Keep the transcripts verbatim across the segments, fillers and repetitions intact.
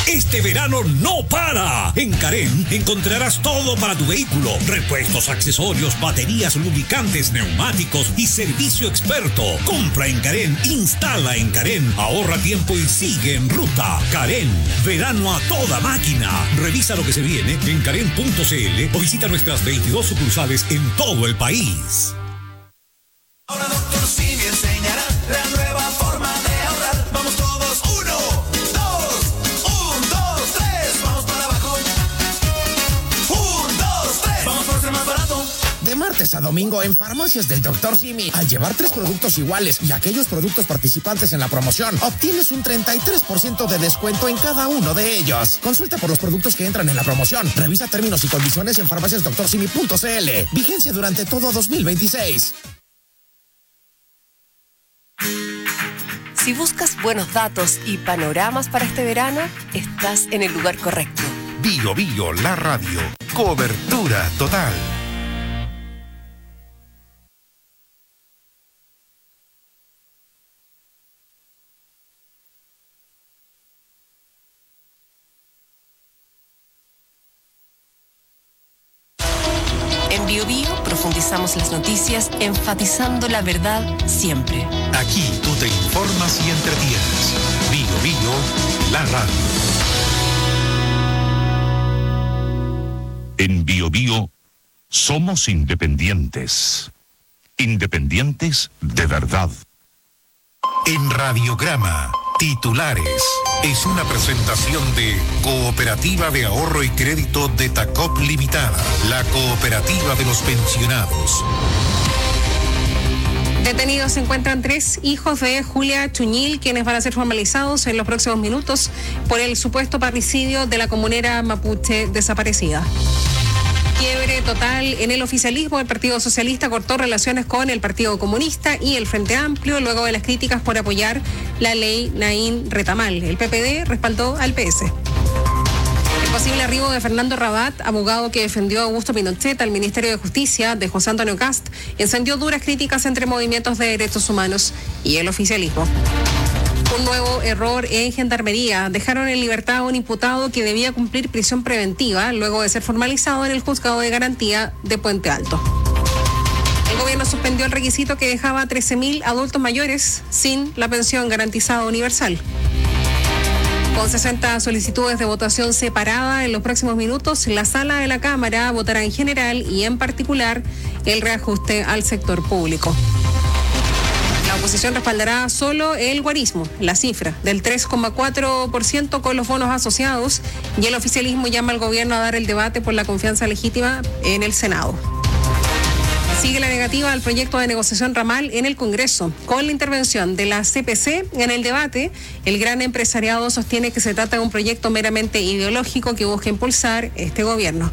Este verano no para. En Carén encontrarás todo para tu vehículo: repuestos, accesorios, baterías, lubricantes, neumáticos y servicio experto. Compra en Carén, instala en Carén, ahorra tiempo y sigue en ruta. Carén, verano a toda máquina. Revisa lo que se viene en carén punto c l o visita nuestras veintidós sucursales en todo el país. Ahora doctor Simi enseñará la nueva forma de ahorrar. Vamos todos, uno, dos, un, dos, tres, vamos para abajo. Un, dos, tres, vamos por ser más barato. De martes a domingo en Farmacias del doctor Simi, al llevar tres productos iguales y aquellos productos participantes en la promoción, obtienes un treinta y tres por ciento de descuento en cada uno de ellos. Consulta por los productos que entran en la promoción. Revisa términos y condiciones en farmacias doctor simi punto c l. Vigencia durante todo dos mil veintiséis. Si buscas buenos datos y panoramas para este verano, estás en el lugar correcto. Bio Bio, la radio. Cobertura total. En Bio Bio profundizamos las noticias enfatizando la verdad siempre. Aquí tú te informas y entretienes. Bio Bio, la radio. En Bio Bio somos independientes. Independientes de verdad. En Radiograma, titulares. Es una presentación de Cooperativa de Ahorro y Crédito de Tacop Limitada, la cooperativa de los pensionados. Detenidos se encuentran tres hijos de Julia Chuñil, quienes van a ser formalizados en los próximos minutos por el supuesto parricidio de la comunera mapuche desaparecida. Quiebre total en el oficialismo. El Partido Socialista cortó relaciones con el Partido Comunista y el Frente Amplio luego de las críticas por apoyar la ley Naín Retamal. El P P D respaldó al P S. El posible arribo de Fernando Rabat, abogado que defendió a Augusto Pinochet al Ministerio de Justicia de José Antonio Kast, encendió duras críticas entre movimientos de derechos humanos y el oficialismo. Un nuevo error en Gendarmería. Dejaron en libertad a un imputado que debía cumplir prisión preventiva luego de ser formalizado en el Juzgado de Garantía de Puente Alto. El gobierno suspendió el requisito que dejaba a trece mil adultos mayores sin la pensión garantizada universal. Con sesenta solicitudes de votación separada en los próximos minutos, la sala de la Cámara votará en general y en particular el reajuste al sector público. La oposición respaldará solo el guarismo, la cifra del tres coma cuatro por ciento con los bonos asociados, y el oficialismo llama al gobierno a dar el debate por la confianza legítima en el Senado. Sigue la negativa al proyecto de negociación ramal en el Congreso. Con la intervención de la C P C en el debate, el gran empresariado sostiene que se trata de un proyecto meramente ideológico que busca impulsar este gobierno.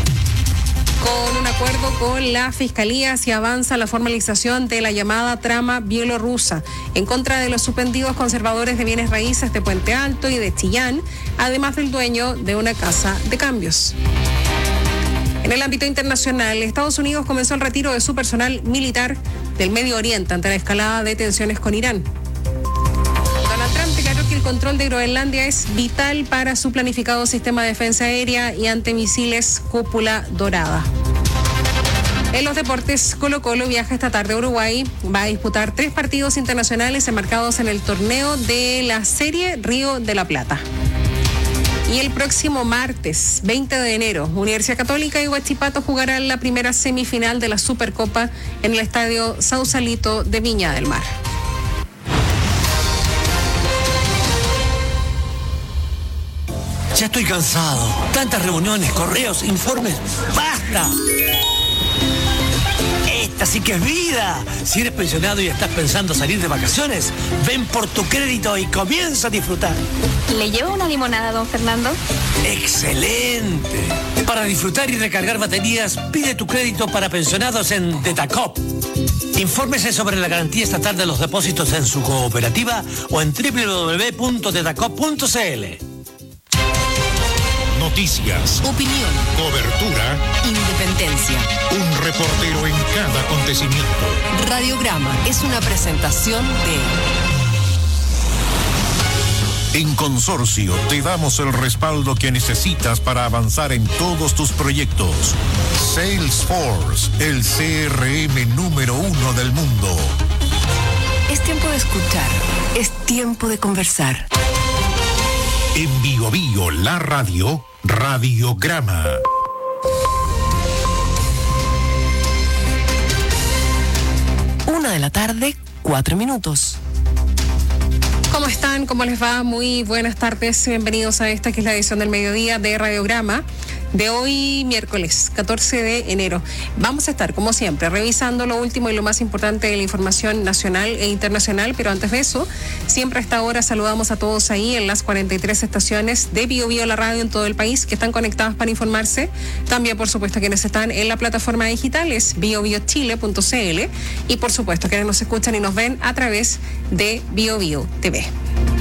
Con un acuerdo con la Fiscalía se avanza la formalización de la llamada trama bielorrusa en contra de los suspendidos conservadores de bienes raíces de Puente Alto y de Chillán, además del dueño de una casa de cambios. En el ámbito internacional, Estados Unidos comenzó el retiro de su personal militar del Medio Oriente ante la escalada de tensiones con Irán. Donald Trump declaró que el control de Groenlandia es vital para su planificado sistema de defensa aérea y antimisiles Cúpula Dorada. En los deportes, Colo-Colo viaja esta tarde a Uruguay. Va a disputar tres partidos internacionales enmarcados en el torneo de la Serie Río de la Plata. Y el próximo martes, veinte de enero, Universidad Católica y Huachipato jugarán la primera semifinal de la Supercopa en el Estadio Sausalito de Viña del Mar. Ya estoy cansado. Tantas reuniones, correos, informes. ¡Basta! Esta sí que es vida. Si eres pensionado y estás pensando salir de vacaciones, ven por tu crédito y comienza a disfrutar. ¿Le llevo una limonada, don Fernando? ¡Excelente! Para disfrutar y recargar baterías, pide tu crédito para pensionados en Detacop. Infórmese sobre la garantía estatal de los depósitos en su cooperativa o en doble u doble u doble u punto detacop punto c l. Noticias, Opinión, cobertura, independencia. un reportero en cada acontecimiento. Radiograma es una presentación de En Consorcio te damos el respaldo que necesitas para avanzar en todos tus proyectos. Salesforce, el C R M número uno del mundo. Es tiempo de escuchar, es tiempo de conversar. En Bio Bio, la radio, Radiograma. Una de la tarde, cuatro minutos. ¿Cómo están? ¿Cómo les va? Muy buenas tardes. Bienvenidos a esta que es la edición del mediodía de Radiograma de hoy, miércoles catorce de enero. Vamos a estar, como siempre, revisando lo último y lo más importante de la información nacional e internacional, pero antes de eso, siempre a esta hora saludamos a todos ahí en las cuarenta y tres estaciones de Bio Bio, la radio en todo el país, que están conectadas para informarse. También, por supuesto, quienes están en la plataforma digital es bio bio chile punto c l y, por supuesto, quienes nos escuchan y nos ven a través de Bio Bio T V.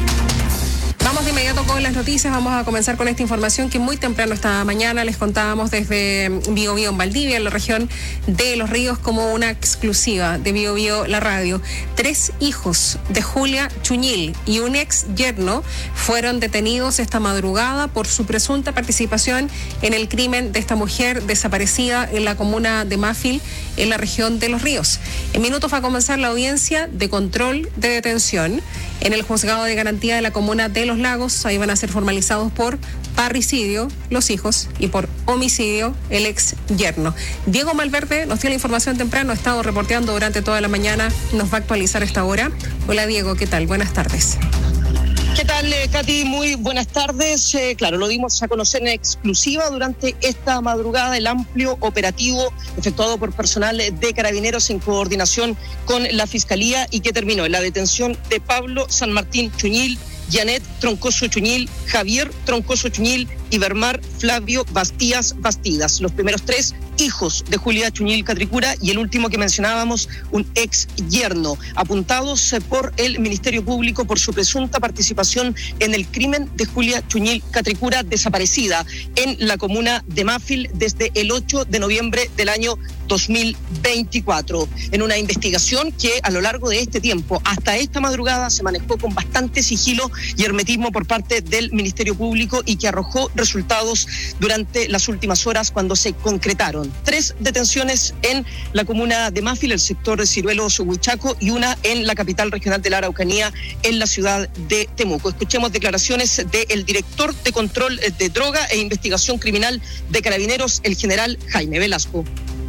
Vamos de inmediato con las noticias. Vamos a comenzar con esta información que muy temprano esta mañana les contábamos desde Bio Bio en Valdivia, en la región de Los Ríos, como una exclusiva de Bio Bio, la radio. Tres hijos de Julia Chuñil y un ex yerno fueron detenidos esta madrugada por su presunta participación en el crimen de esta mujer desaparecida en la comuna de Mafil, en la región de Los Ríos. En minutos va a comenzar la audiencia de control de detención en el juzgado de garantía de la comuna de Los Lagos. Ahí van a ser formalizados por parricidio los hijos y por homicidio el ex yerno. Diego Malverde nos tiene la información temprano, ha estado reporteando durante toda la mañana, nos va a actualizar esta hora. Hola Diego, ¿qué tal? Buenas tardes. ¿Qué tal, eh, Katy? Muy buenas tardes. Eh, claro, lo dimos a conocer en exclusiva durante esta madrugada, el amplio operativo efectuado por personal de Carabineros en coordinación con la Fiscalía y que terminó en la detención de Pablo San Martín Chuñil, Janet Troncoso Chuñil, Javier Troncoso Chuñil y Bermar Flavio Bastías Bastidas, los primeros tres hijos de Julia Chuñil Catricura y el último que mencionábamos, un ex yerno, apuntados por el Ministerio Público por su presunta participación en el crimen de Julia Chuñil Catricura, desaparecida en la comuna de Mafil desde el ocho de noviembre del año dos mil veinticuatro. En una investigación que a lo largo de este tiempo, hasta esta madrugada, se manejó con bastante sigilo y hermetismo por parte del Ministerio Público y que arrojó resultados durante las últimas horas cuando se concretaron tres detenciones en la comuna de Mafil, el sector de Ciruelos, Huichaco, y una en la capital regional de la Araucanía, en la ciudad de Temuco. Escuchemos declaraciones del director de Control de Droga e Investigación Criminal de Carabineros, el general Jaime Velasco.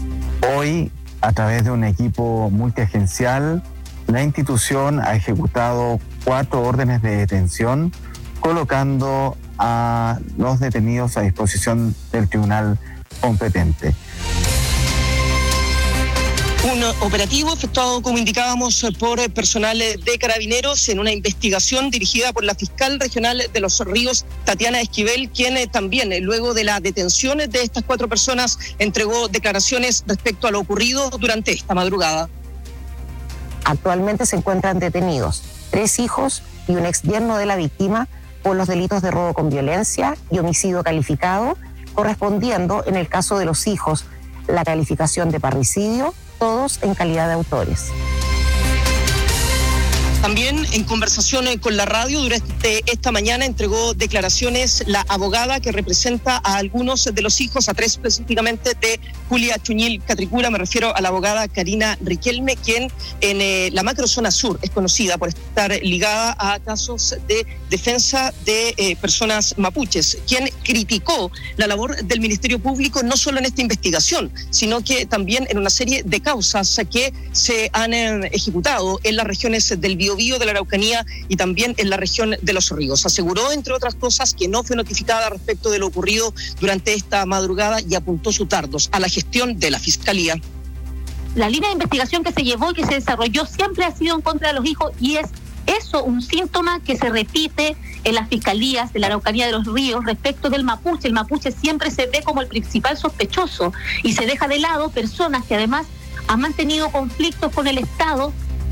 Hoy, a través de un equipo multiagencial, la institución ha ejecutado cuatro órdenes de detención, colocando a los detenidos a disposición del tribunal competente. Un operativo efectuado, como indicábamos, por personal de Carabineros en una investigación dirigida por la fiscal regional de Los Ríos, Tatiana Esquivel, quien también, luego de la detención de estas cuatro personas, entregó declaraciones respecto a lo ocurrido durante esta madrugada. Actualmente se encuentran detenidos tres hijos y un exyerno de la víctima por los delitos de robo con violencia y homicidio calificado, correspondiendo, en el caso de los hijos, la calificación de parricidio, todos en calidad de autores. También en conversación con la radio durante esta mañana entregó declaraciones la abogada que representa a algunos de los hijos, a tres específicamente, de Julia Chuñil Catricura. Me refiero a la abogada Karina Riquelme, quien en eh, la macrozona sur es conocida por estar ligada a casos de defensa de eh, personas mapuches, quien criticó la labor del Ministerio Público no solo en esta investigación, sino que también en una serie de causas que se han eh, ejecutado en las regiones del Biobío, de la Araucanía y también en la región de Los Ríos. Aseguró, entre otras cosas, que no fue notificada respecto de lo ocurrido durante esta madrugada y apuntó sus dardos a la gestión de la Fiscalía. La línea de investigación que se llevó y que se desarrolló siempre ha sido en contra de los hijos, y es eso un síntoma que se repite en las fiscalías de la Araucanía de Los Ríos respecto del mapuche. El mapuche siempre se ve como el principal sospechoso y se deja de lado personas que además han mantenido conflictos con el Estado.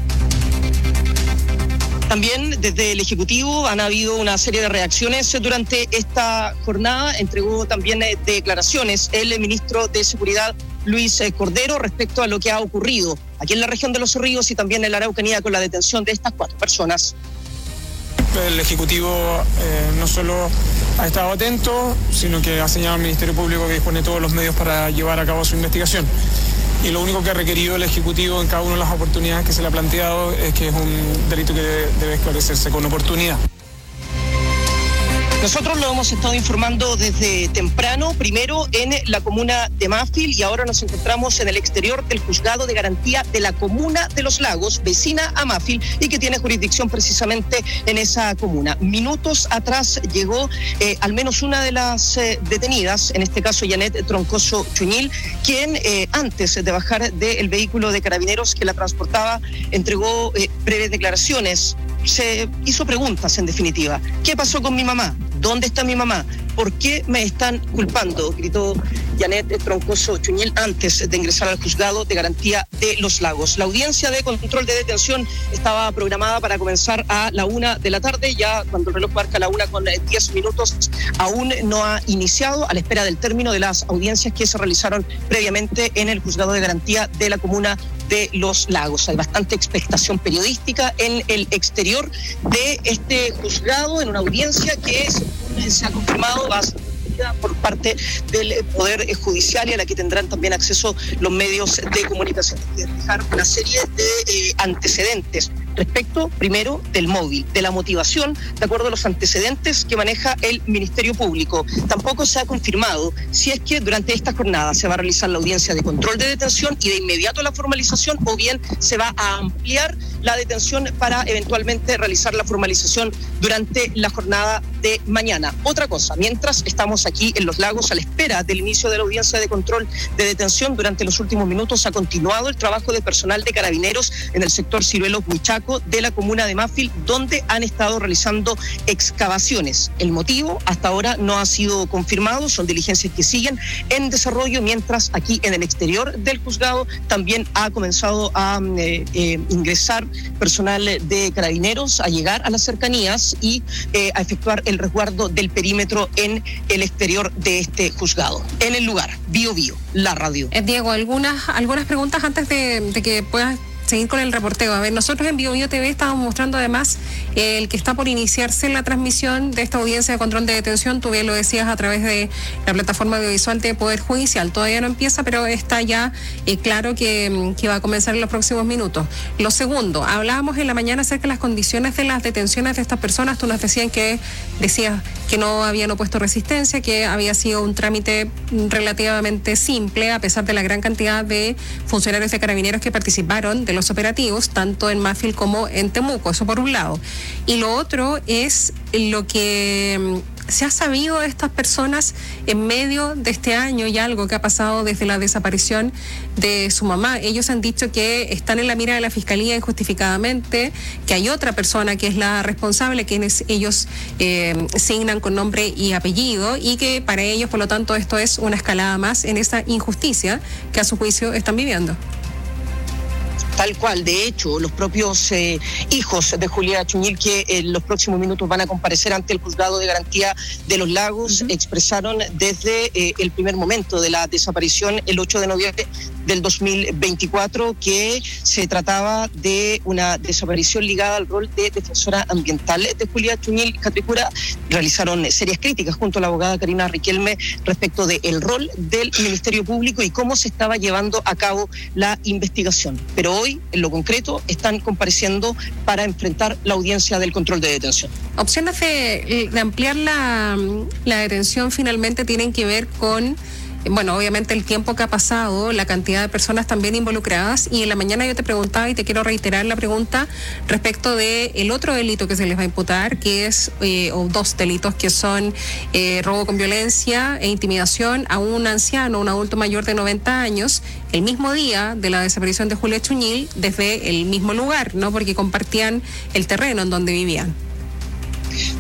También desde el Ejecutivo han habido una serie de reacciones durante esta jornada. Entregó también eh, declaraciones el ministro de Seguridad, Luis eh, Cordero, respecto a lo que ha ocurrido aquí en la región de Los Ríos y también en la Araucanía con la detención de estas cuatro personas. El Ejecutivo eh, no solo ha estado atento, sino que ha señalado al Ministerio Público que dispone de todos los medios para llevar a cabo su investigación. Y lo único que ha requerido el Ejecutivo en cada una de las oportunidades que se le ha planteado es que es un delito que debe, debe esclarecerse con oportunidad. Nosotros lo hemos estado informando desde temprano, primero en la comuna de Mafil y ahora nos encontramos en el exterior del Juzgado de Garantía de la Comuna de Los Lagos, vecina a Mafil y que tiene jurisdicción precisamente en esa comuna. Minutos atrás llegó eh, al menos una de las eh, detenidas, en este caso Janet Troncoso Chuñil, quien eh, antes de bajar del vehículo de carabineros que la transportaba entregó eh, breves declaraciones. Se hizo preguntas, en definitiva. ¿Qué pasó con mi mamá? ¿Dónde está mi mamá? ¿Por qué me están culpando? Gritó Janet Troncoso Chuñil antes de ingresar al Juzgado de Garantía de Los Lagos. La audiencia de control de detención estaba programada para comenzar a la una de la tarde. Ya cuando el reloj marca la una con diez minutos, aún no ha iniciado, a la espera del término de las audiencias que se realizaron previamente en el Juzgado de Garantía de la Comuna de Los Lagos. Hay bastante expectación periodística en el exterior de este juzgado, en una audiencia que se, se ha confirmado va a ser por parte del Poder Judicial y a la que tendrán también acceso los medios de comunicación. Hay que dejar una serie de eh, antecedentes respecto, primero, del móvil, de la motivación, de acuerdo a los antecedentes que maneja el Ministerio Público. Tampoco se ha confirmado si es que durante esta jornada se va a realizar la audiencia de control de detención y de inmediato la formalización, o bien se va a ampliar la detención para eventualmente realizar la formalización durante la jornada de mañana. Otra cosa, mientras estamos aquí en Los Lagos a la espera del inicio de la audiencia de control de detención, durante los últimos minutos ha continuado el trabajo de personal de carabineros en el sector Ciruelos Huichaco de la comuna de Mafil, donde han estado realizando excavaciones. El motivo hasta ahora no ha sido confirmado, son diligencias que siguen en desarrollo, mientras aquí en el exterior del juzgado también ha comenzado a eh, eh, ingresar personal de carabineros, a llegar a las cercanías y eh, a efectuar el resguardo del perímetro en el exterior de este juzgado. En el lugar, Bio Bio, la radio. Eh, Diego, algunas, algunas preguntas antes de, de que puedas seguir con el reporteo. A ver, nosotros en Bio Bio T V estamos mostrando además eh, el que está por iniciarse la transmisión de esta audiencia de control de detención. Tú bien lo decías a través de la plataforma audiovisual de Poder Judicial. Todavía no empieza, pero está ya eh, claro que, que va a comenzar en los próximos minutos. Lo segundo, hablábamos en la mañana acerca de las condiciones de las detenciones de estas personas. Tú nos decías que decías que no habían opuesto resistencia, que había sido un trámite relativamente simple, a pesar de la gran cantidad de funcionarios de carabineros que participaron de los operativos, tanto en Mafil como en Temuco, eso por un lado. Y lo otro es lo que se ha sabido de estas personas en medio de este año y algo que ha pasado desde la desaparición de su mamá. Ellos han dicho que están en la mira de la Fiscalía injustificadamente, que hay otra persona que es la responsable, quienes ellos eh, asignan con nombre y apellido, y que para ellos, por lo tanto, esto es una escalada más en esa injusticia que a su juicio están viviendo. Tal cual, de hecho, los propios eh, hijos de Julia Chuñil, que en los próximos minutos van a comparecer ante el Juzgado de Garantía de Los Lagos, uh-huh. expresaron desde eh, el primer momento de la desaparición, el ocho de noviembre del dos mil veinticuatro, que se trataba de una desaparición ligada al rol de defensora ambiental de Julia Chuñil Catricura. Realizaron serias críticas junto a la abogada Karina Riquelme respecto del rol del Ministerio Público y cómo se estaba llevando a cabo la investigación. Pero hoy, en lo concreto, están compareciendo para enfrentar la audiencia del control de detención. Opciones de, de ampliar la, la detención finalmente tienen que ver con, bueno, obviamente el tiempo que ha pasado, la cantidad de personas también involucradas, y en la mañana yo te preguntaba, y te quiero reiterar la pregunta respecto de el otro delito que se les va a imputar, que es, eh, o dos delitos que son eh, robo con violencia e intimidación a un anciano, un adulto mayor de noventa años, el mismo día de la desaparición de Julia Chuñil, desde el mismo lugar, ¿no? Porque compartían el terreno en donde vivían.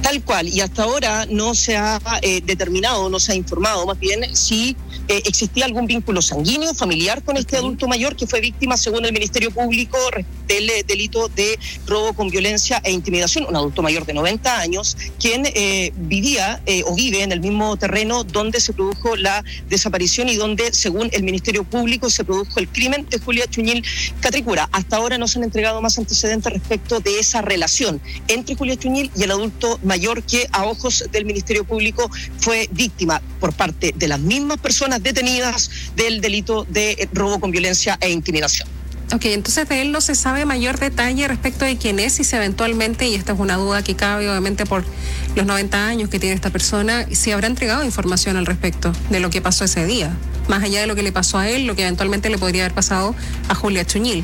Tal cual, y hasta ahora no se ha eh, determinado, no se ha informado más bien si eh, existía algún vínculo sanguíneo, familiar con este adulto mayor que fue víctima, según el Ministerio Público, del eh, delito de robo con violencia e intimidación, un adulto mayor de noventa años, quien eh, vivía eh, o vive en el mismo terreno donde se produjo la desaparición y donde, según el Ministerio Público, se produjo el crimen de Julia Chuñil Catricura. Hasta ahora no se han entregado más antecedentes respecto de esa relación entre Julia Chuñil y el adulto mayor que a ojos del Ministerio Público fue víctima por parte de las mismas personas detenidas del delito de robo con violencia e intimidación. Ok, entonces de él no se sabe mayor detalle respecto de quién es y si eventualmente, y esta es una duda que cabe obviamente por los noventa años que tiene esta persona, si habrá entregado información al respecto de lo que pasó ese día, más allá de lo que le pasó a él, lo que eventualmente le podría haber pasado a Julia Chuñil.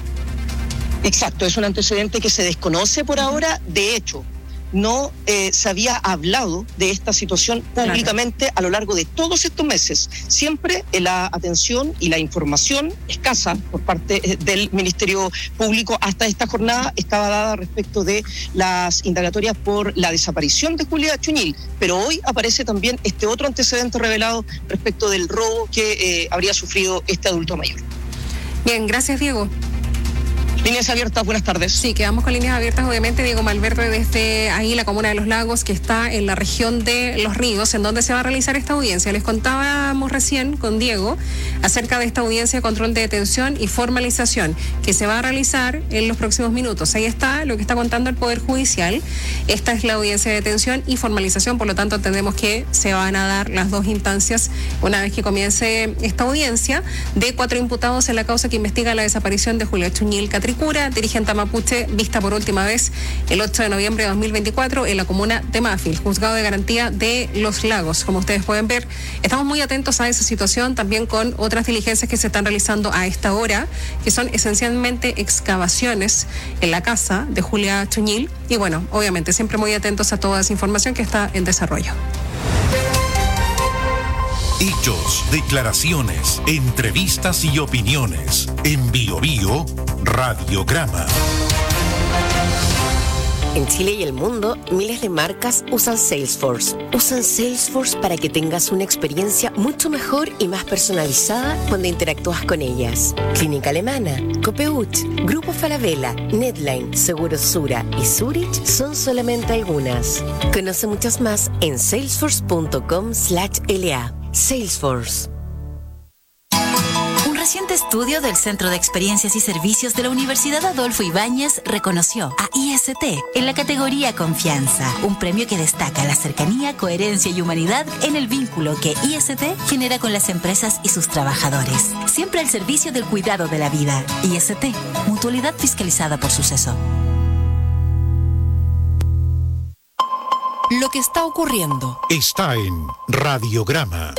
Exacto, es un antecedente que se desconoce por ahora. De hecho, no eh, se había hablado de esta situación públicamente claro. a lo largo de todos estos meses. Siempre eh, la atención y la información escasa por parte eh, del Ministerio Público hasta esta jornada estaba dada respecto de las indagatorias por la desaparición de Julia Chuñil, pero hoy aparece también este otro antecedente revelado respecto del robo que eh, habría sufrido este adulto mayor. Bien, gracias Diego. Líneas abiertas, buenas tardes. Sí, quedamos con líneas abiertas, obviamente. Diego Malverde desde ahí, la comuna de Los Lagos, que está en la región de Los Ríos, en donde se va a realizar esta audiencia. Les contábamos recién con Diego acerca de esta audiencia de control de detención y formalización que se va a realizar en los próximos minutos. Ahí está lo que está contando el Poder Judicial. Esta es la audiencia de detención y formalización, por lo tanto entendemos que se van a dar las dos instancias una vez que comience esta audiencia de cuatro imputados en la causa que investiga la desaparición de Julia Chuñil Catricura, dirigente mapuche, vista por última vez el ocho de noviembre de dos mil veinticuatro en la comuna de Mafil, juzgado de garantía de Los Lagos. Como ustedes pueden ver, estamos muy atentos a esa situación, también con otras diligencias que se están realizando a esta hora, que son esencialmente excavaciones en la casa de Julia Chuñil. Y bueno, obviamente siempre muy atentos a toda esa información que está en desarrollo. Hechos, declaraciones, entrevistas y opiniones. En Bio Bio, Radiograma. En Chile y el mundo, miles de marcas usan Salesforce. Usan Salesforce para que tengas una experiencia mucho mejor y más personalizada cuando interactúas con ellas. Clínica Alemana, Copeuch, Grupo Falabella, Netline, Seguros Sura y Zurich son solamente algunas. Conoce muchas más en salesforce punto com slash L A. Salesforce. Un reciente estudio del Centro de Experiencias y Servicios de la Universidad Adolfo Ibáñez reconoció a I S T en la categoría Confianza, un premio que destaca la cercanía, coherencia y humanidad en el vínculo que I S T genera con las empresas y sus trabajadores, siempre al servicio del cuidado de la vida. I S T, mutualidad fiscalizada por Suceso. Lo que está ocurriendo está en Radiograma.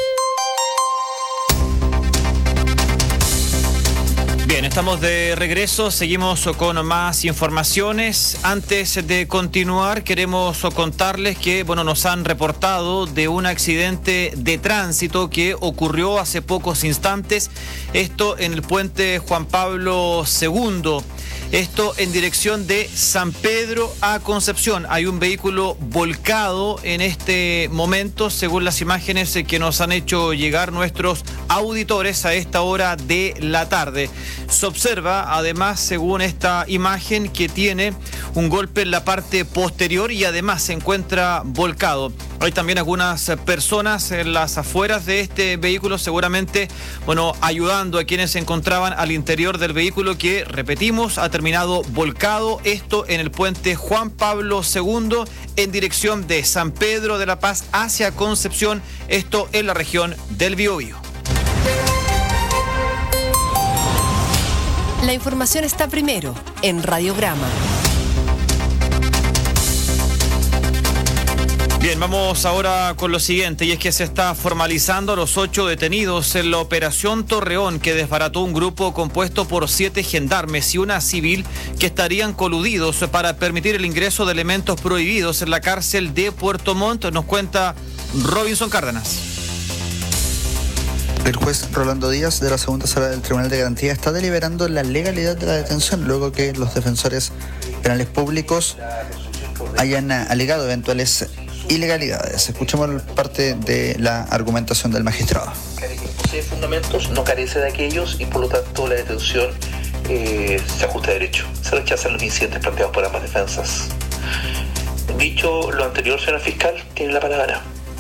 Bien, estamos de regreso, seguimos con más informaciones. Antes de continuar, queremos contarles que, bueno, nos han reportado de un accidente de tránsito que ocurrió hace pocos instantes, esto en el puente Juan Pablo segundo. Esto en dirección de San Pedro a Concepción. Hay un vehículo volcado en este momento, según las imágenes que nos han hecho llegar nuestros auditores a esta hora de la tarde. Se observa, además, según esta imagen, que tiene un golpe en la parte posterior y además se encuentra volcado. Hay también algunas personas en las afueras de este vehículo, seguramente, bueno, ayudando a quienes se encontraban al interior del vehículo que, repetimos, ha terminado volcado. Esto en el puente Juan Pablo segundo en dirección de San Pedro de la Paz hacia Concepción, esto en la región del Biobío. La información está primero en Radiograma. Bien, vamos ahora con lo siguiente, y es que se está formalizando los ocho detenidos en la operación Torreón, que desbarató un grupo compuesto por siete gendarmes y una civil que estarían coludidos para permitir el ingreso de elementos prohibidos en la cárcel de Puerto Montt. Nos cuenta Robinson Cárdenas. El juez Rolando Díaz de la segunda sala del Tribunal de Garantía está deliberando la legalidad de la detención luego que los defensores penales públicos hayan alegado eventuales ilegalidades. Escuchemos parte de la argumentación del magistrado. Posee fundamentos, no carece de aquellos y por lo tanto la detención eh, se ajusta a derecho. Se rechazan los incidentes planteados por ambas defensas. Dicho lo anterior, señora fiscal, tiene la palabra.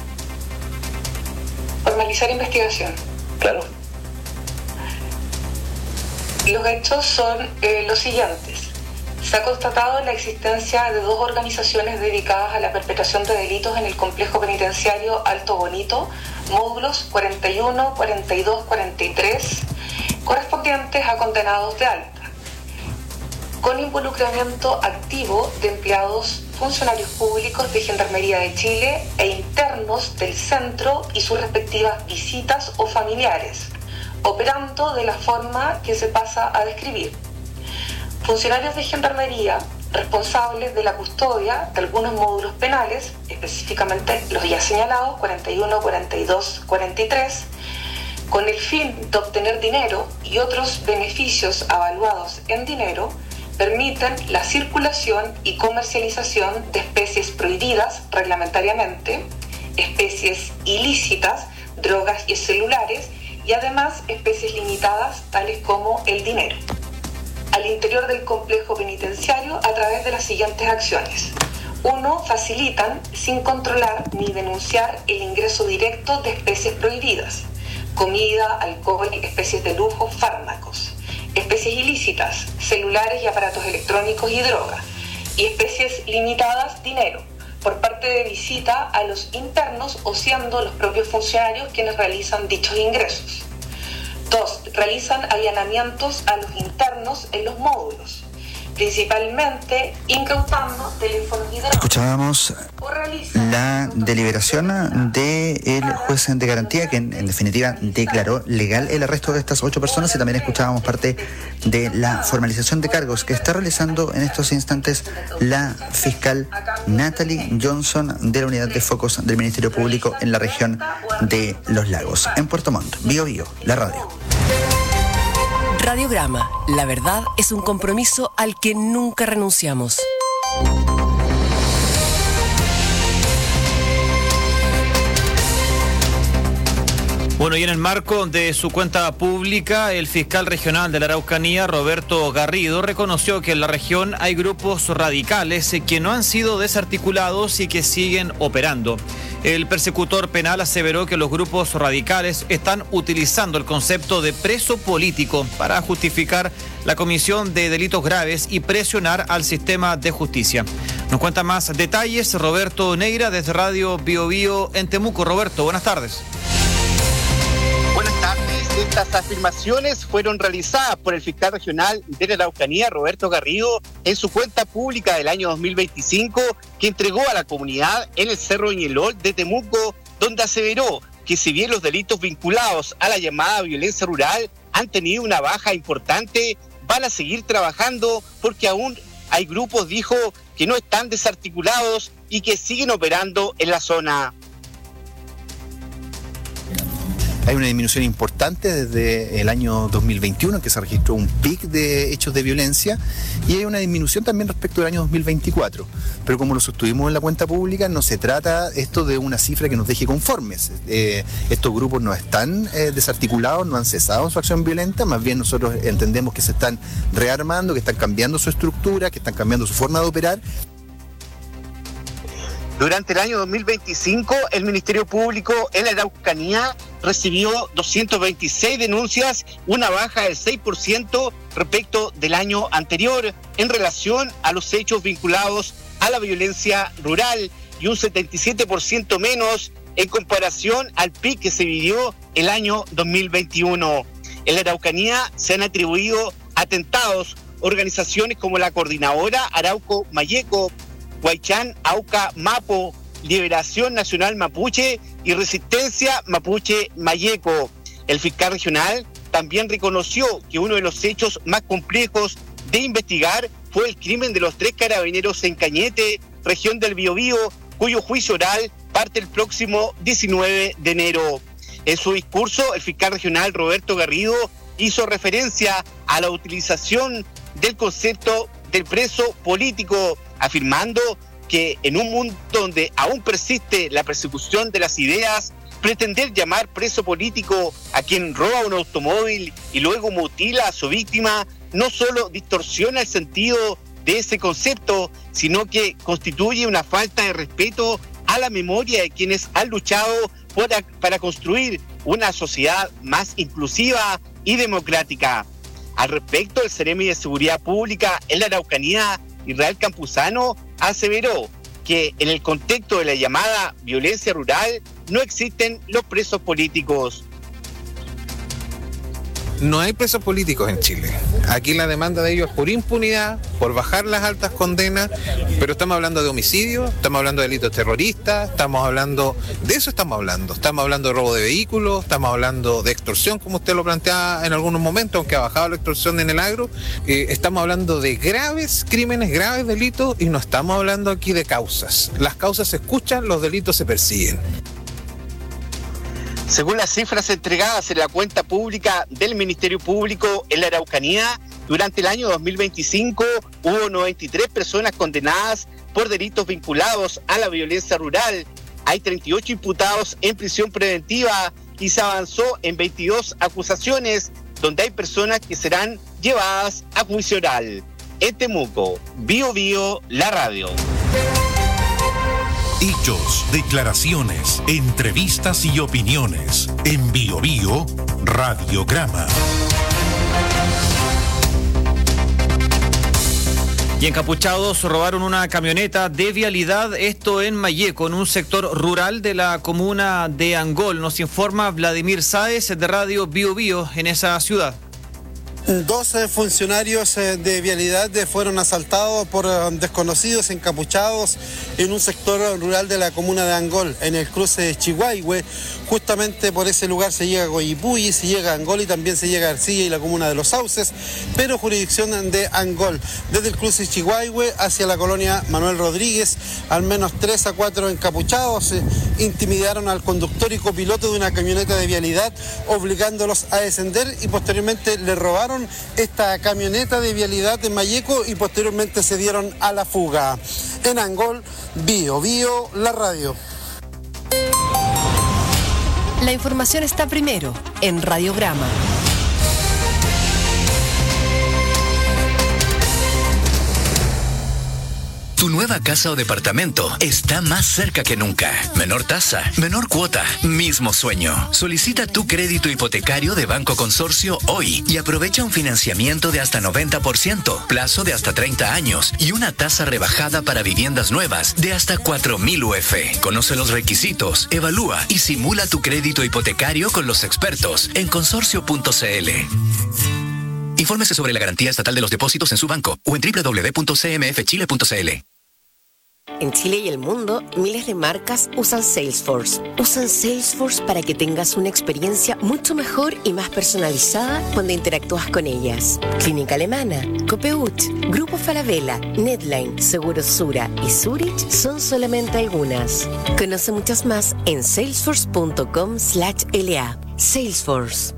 Formalizar investigación. Claro. Los hechos son eh, los siguientes. Se ha constatado la existencia de dos organizaciones dedicadas a la perpetración de delitos en el complejo penitenciario Alto Bonito, módulos cuarenta y uno, cuarenta y dos, cuarenta y tres, correspondientes a condenados de alta, con involucramiento activo de empleados funcionarios públicos de Gendarmería de Chile e internos del centro y sus respectivas visitas o familiares, operando de la forma que se pasa a describir. Funcionarios de Gendarmería responsables de la custodia de algunos módulos penales, específicamente los ya señalados, cuarenta y uno, cuarenta y dos, cuarenta y tres, con el fin de obtener dinero y otros beneficios avaluados en dinero, permiten la circulación y comercialización de especies prohibidas reglamentariamente, especies ilícitas, drogas y celulares, y además especies limitadas tales como el dinero, al interior del complejo penitenciario a través de las siguientes acciones. Uno, facilitan, sin controlar ni denunciar, el ingreso directo de especies prohibidas, comida, alcohol, especies de lujo, fármacos, especies ilícitas, celulares y aparatos electrónicos y drogas, y especies limitadas, dinero, por parte de visita a los internos o siendo los propios funcionarios quienes realizan dichos ingresos. Dos, realizan allanamientos a los internos en los módulos, principalmente incautando teléfonos y drogas. Escuchábamos la deliberación del juez de garantía, que en, en definitiva declaró legal el arresto de estas ocho personas, y también escuchábamos parte de la formalización de cargos que está realizando en estos instantes la fiscal Natalie Johnson de la Unidad de Focos del Ministerio Público en la región de Los Lagos, en Puerto Montt. Bio Bio, la radio. Radiograma, la verdad es un compromiso al que nunca renunciamos. Bueno, y en el marco de su cuenta pública, el fiscal regional de la Araucanía, Roberto Garrido, reconoció que en la región hay grupos radicales que no han sido desarticulados y que siguen operando. El persecutor penal aseveró que los grupos radicales están utilizando el concepto de preso político para justificar la comisión de delitos graves y presionar al sistema de justicia. Nos cuenta más detalles Roberto Neira desde Radio Bio Bio en Temuco. Roberto, buenas tardes. Buenas tardes. Estas afirmaciones fueron realizadas por el fiscal regional de la Araucanía, Roberto Garrido, en su cuenta pública del año dos mil veinticinco, que entregó a la comunidad en el Cerro Ñelol de Temuco, donde aseveró que si bien los delitos vinculados a la llamada violencia rural han tenido una baja importante, van a seguir trabajando porque aún hay grupos, dijo, que no están desarticulados y que siguen operando en la zona. Hay una disminución importante desde el año dos mil veintiuno, en que se registró un pic de hechos de violencia, y hay una disminución también respecto del año dos mil veinticuatro. Pero como lo sostuvimos en la cuenta pública, no se trata esto de una cifra que nos deje conformes. Eh, estos grupos no están eh, desarticulados, no han cesado en su acción violenta, más bien nosotros entendemos que se están rearmando, que están cambiando su estructura, que están cambiando su forma de operar. Durante el año dos mil veinticinco, el Ministerio Público en la Araucanía recibió doscientas veintiséis denuncias, una baja del seis por ciento respecto del año anterior en relación a los hechos vinculados a la violencia rural y un setenta y siete por ciento menos en comparación al pic que se vivió el año dos mil veintiuno. En la Araucanía se han atribuido atentados organizaciones como la Coordinadora Arauco Mayeco, Huaychán, Auca, Mapo, Liberación Nacional Mapuche y Resistencia Mapuche Mayeco. El fiscal regional también reconoció que uno de los hechos más complejos de investigar fue el crimen de los tres carabineros en Cañete, región del Biobío, cuyo juicio oral parte el próximo diecinueve de enero. En su discurso, el fiscal regional Roberto Garrido hizo referencia a la utilización del concepto del preso político, afirmando porque en un mundo donde aún persiste la persecución de las ideas, pretender llamar preso político a quien roba un automóvil y luego mutila a su víctima no solo distorsiona el sentido de ese concepto, sino que constituye una falta de respeto a la memoria de quienes han luchado por, para construir una sociedad más inclusiva y democrática. Al respecto, el Seremi de Seguridad Pública en la Araucanía, Israel Campuzano, aseveró que en el contexto de la llamada violencia rural no existen los presos políticos. No hay presos políticos en Chile. Aquí la demanda de ellos es por impunidad, por bajar las altas condenas, pero estamos hablando de homicidio, estamos hablando de delitos terroristas, estamos hablando, de eso estamos hablando, estamos hablando de robo de vehículos, estamos hablando de extorsión, como usted lo planteaba en algunos momentos, aunque ha bajado la extorsión en el agro, eh, estamos hablando de graves crímenes, graves delitos, y no estamos hablando aquí de causas. Las causas se escuchan, los delitos se persiguen. Según las cifras entregadas en la cuenta pública del Ministerio Público en la Araucanía, durante el año dos mil veinticinco hubo noventa y tres personas condenadas por delitos vinculados a la violencia rural. Hay treinta y ocho imputados en prisión preventiva y se avanzó en veintidós acusaciones, donde hay personas que serán llevadas a juicio oral. En Temuco, Bio Bio, la radio. Hechos, declaraciones, entrevistas y opiniones. En Bio Bio, Radiograma. Y encapuchados robaron una camioneta de vialidad, esto en Malleco, en un sector rural de la comuna de Angol. Nos informa Vladimir Sáez de Radio Bio Bio en esa ciudad. doce funcionarios de vialidad fueron asaltados por desconocidos encapuchados en un sector rural de la comuna de Angol, en el cruce de Chihuahue. Justamente por ese lugar se llega a Goyipulli, se llega a Angol y también se llega a Arcilla y la comuna de Los Sauces, pero jurisdicción de Angol. Desde el cruce de Chihuahue hacia la colonia Manuel Rodríguez, al menos tres a cuatro encapuchados eh, intimidaron al conductor y copiloto de una camioneta de vialidad, obligándolos a descender, y posteriormente le robaron esta camioneta de vialidad de Malleco y posteriormente se dieron a la fuga. En Angol, Bio Bio, la radio. La información está primero en Radiograma. Tu nueva casa o departamento está más cerca que nunca. Menor tasa, menor cuota, mismo sueño. Solicita tu crédito hipotecario de Banco Consorcio hoy y aprovecha un financiamiento de hasta noventa por ciento, plazo de hasta treinta años y una tasa rebajada para viviendas nuevas de hasta cuatro mil U F. Conoce los requisitos, evalúa y simula tu crédito hipotecario con los expertos en consorcio punto c l. Infórmese sobre la garantía estatal de los depósitos en su banco o en doble u doble u doble u punto c m f chile punto c l. En Chile y el mundo, miles de marcas usan Salesforce. Usan Salesforce para que tengas una experiencia mucho mejor y más personalizada cuando interactúas con ellas. Clínica Alemana, Copeut, Grupo Falabella, Netline, Seguros Sura y Zurich son solamente algunas. Conoce muchas más en salesforce punto com slash l a. Salesforce.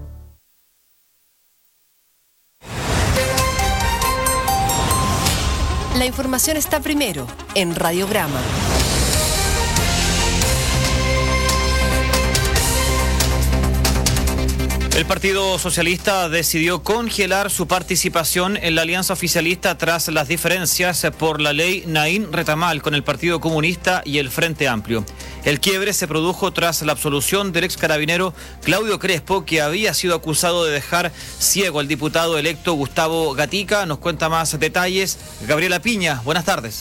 La información está primero en Radiograma. El Partido Socialista decidió congelar su participación en la alianza oficialista tras las diferencias por la ley Naín Retamal con el Partido Comunista y el Frente Amplio. El quiebre se produjo tras la absolución del ex carabinero Claudio Crespo, que había sido acusado de dejar ciego al diputado electo Gustavo Gatica. Nos cuenta más detalles Gabriela Piña. Buenas tardes.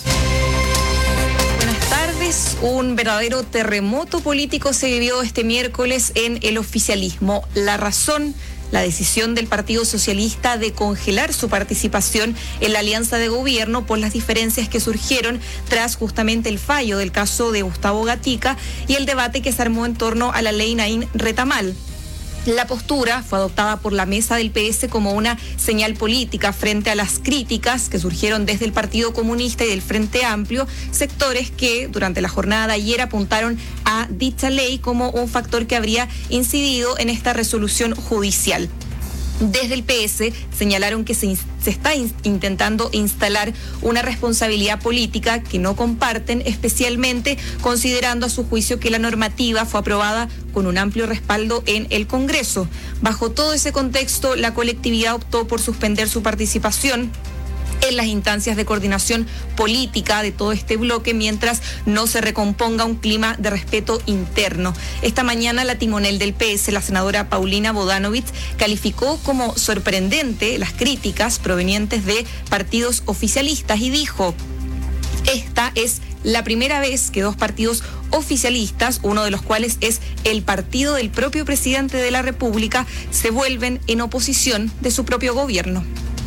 Tardes, un verdadero terremoto político se vivió este miércoles en el oficialismo. La razón, la decisión del Partido Socialista de congelar su participación en la alianza de gobierno por las diferencias que surgieron tras justamente el fallo del caso de Gustavo Gatica y el debate que se armó en torno a la ley Naín Retamal. La postura fue adoptada por la mesa del P S como una señal política frente a las críticas que surgieron desde el Partido Comunista y del Frente Amplio, sectores que durante la jornada de ayer apuntaron a dicha ley como un factor que habría incidido en esta resolución judicial. Desde el P S señalaron que se, se está in, intentando instalar una responsabilidad política que no comparten, especialmente considerando a su juicio que la normativa fue aprobada con un amplio respaldo en el Congreso. Bajo todo ese contexto, la colectividad optó por suspender su participación en las instancias de coordinación política de todo este bloque mientras no se recomponga un clima de respeto interno. Esta mañana la timonel del P S, la senadora Paulina Bodanovich, calificó como sorprendente las críticas provenientes de partidos oficialistas y dijo: esta es la primera vez que dos partidos oficialistas, uno de los cuales es el partido del propio presidente de la República, se vuelven en oposición de su propio gobierno.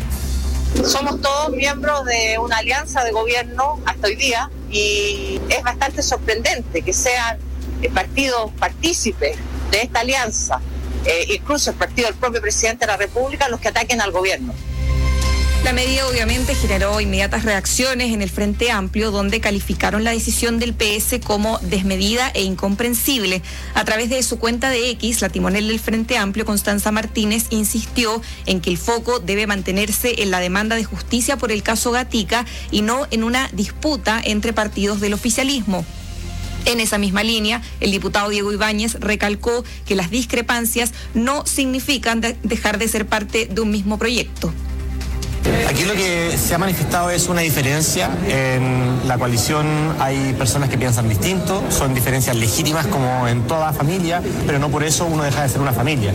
Somos todos miembros de una alianza de gobierno hasta hoy día y es bastante sorprendente que sean partidos partícipes de esta alianza, eh, incluso el partido del propio presidente de la República, los que ataquen al gobierno. La medida obviamente generó inmediatas reacciones en el Frente Amplio, donde calificaron la decisión del P S como desmedida e incomprensible. A través de su cuenta de X, la timonel del Frente Amplio, Constanza Martínez, insistió en que el foco debe mantenerse en la demanda de justicia por el caso Gatica y no en una disputa entre partidos del oficialismo. En esa misma línea, el diputado Diego Ibáñez recalcó que las discrepancias no significan de- dejar de ser parte de un mismo proyecto. Aquí lo que se ha manifestado es una diferencia. En la coalición hay personas que piensan distinto, son diferencias legítimas como en toda familia, pero no por eso uno deja de ser una familia.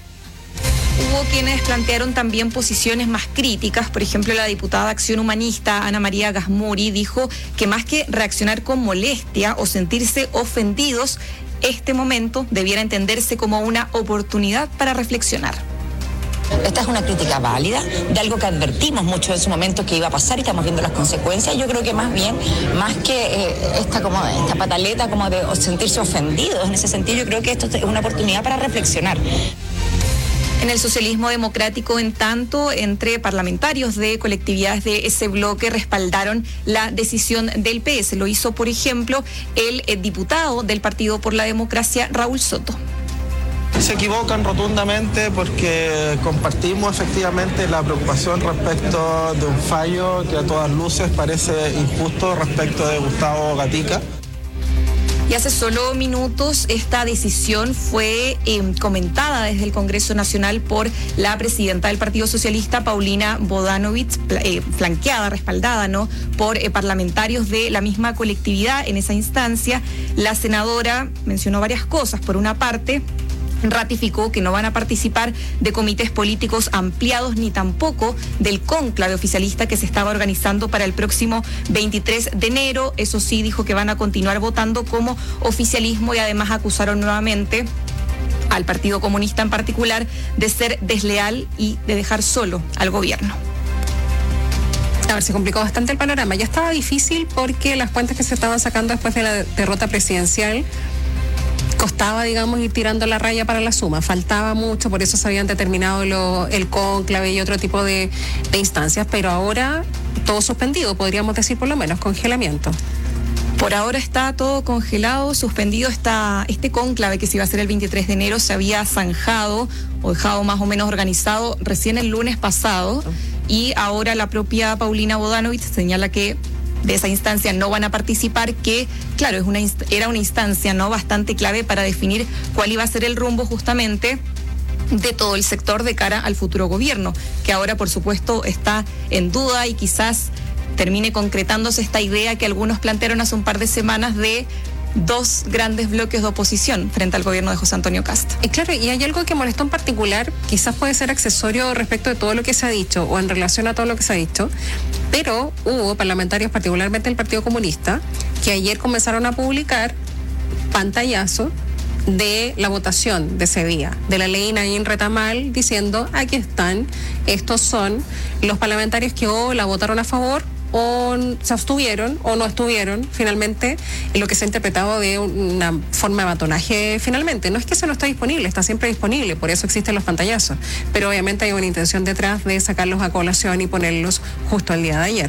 Hubo quienes plantearon también posiciones más críticas. Por ejemplo, la diputada de Acción Humanista, Ana María Gasmuri, dijo que más que reaccionar con molestia o sentirse ofendidos, este momento debiera entenderse como una oportunidad para reflexionar. Esta es una crítica válida de algo que advertimos mucho en su momento que iba a pasar y estamos viendo las consecuencias. Yo creo que más bien, más que eh, esta, como, esta pataleta como de sentirse ofendidos en ese sentido, yo creo que esto es una oportunidad para reflexionar. En el socialismo democrático, en tanto, entre parlamentarios de colectividades de ese bloque respaldaron la decisión del P S. Lo hizo, por ejemplo, el, el diputado del Partido por la Democracia, Raúl Soto. Se equivocan rotundamente porque compartimos efectivamente la preocupación respecto de un fallo que a todas luces parece injusto respecto de Gustavo Gatica. Y hace solo minutos esta decisión fue eh, comentada desde el Congreso Nacional por la presidenta del Partido Socialista, Paulina Bodanovich, eh, flanqueada, respaldada, ¿no?, por eh, parlamentarios de la misma colectividad. En esa instancia, la senadora mencionó varias cosas. Por una parte, ratificó que no van a participar de comités políticos ampliados ni tampoco del cónclave oficialista que se estaba organizando para el próximo veintitrés de enero. Eso sí, dijo que van a continuar votando como oficialismo y además acusaron nuevamente al Partido Comunista en particular de ser desleal y de dejar solo al gobierno. A ver, se complicó bastante el panorama. Ya estaba difícil porque las cuentas que se estaban sacando después de la derrota presidencial costaba, digamos, ir tirando la raya para la suma. Faltaba mucho, por eso se habían determinado lo, el cónclave y otro tipo de, de instancias, pero ahora todo suspendido, podríamos decir por lo menos, congelamiento. Por ahora está todo congelado, suspendido está este cónclave que se iba a hacer el veintitrés de enero, se había zanjado o dejado más o menos organizado recién el lunes pasado, y ahora la propia Paulina Bodanovich señala que de esa instancia no van a participar, que claro, es una inst- era una instancia no bastante clave para definir cuál iba a ser el rumbo justamente de todo el sector de cara al futuro gobierno, que ahora por supuesto está en duda y quizás termine concretándose esta idea que algunos plantearon hace un par de semanas de dos grandes bloques de oposición frente al gobierno de José Antonio Kast. Y claro, y hay algo que molestó en particular, quizás puede ser accesorio respecto de todo lo que se ha dicho o en relación a todo lo que se ha dicho, pero hubo parlamentarios, particularmente del Partido Comunista, que ayer comenzaron a publicar pantallazo de la votación de ese día, de la ley Naín Retamal, diciendo, aquí están, estos son los parlamentarios que o la votaron a favor o se abstuvieron o no estuvieron, finalmente, en lo que se ha interpretado de una forma de matonaje finalmente. No es que eso no está disponible, está siempre disponible, por eso existen los pantallazos, pero obviamente hay una intención detrás de sacarlos a colación y ponerlos justo al día de ayer.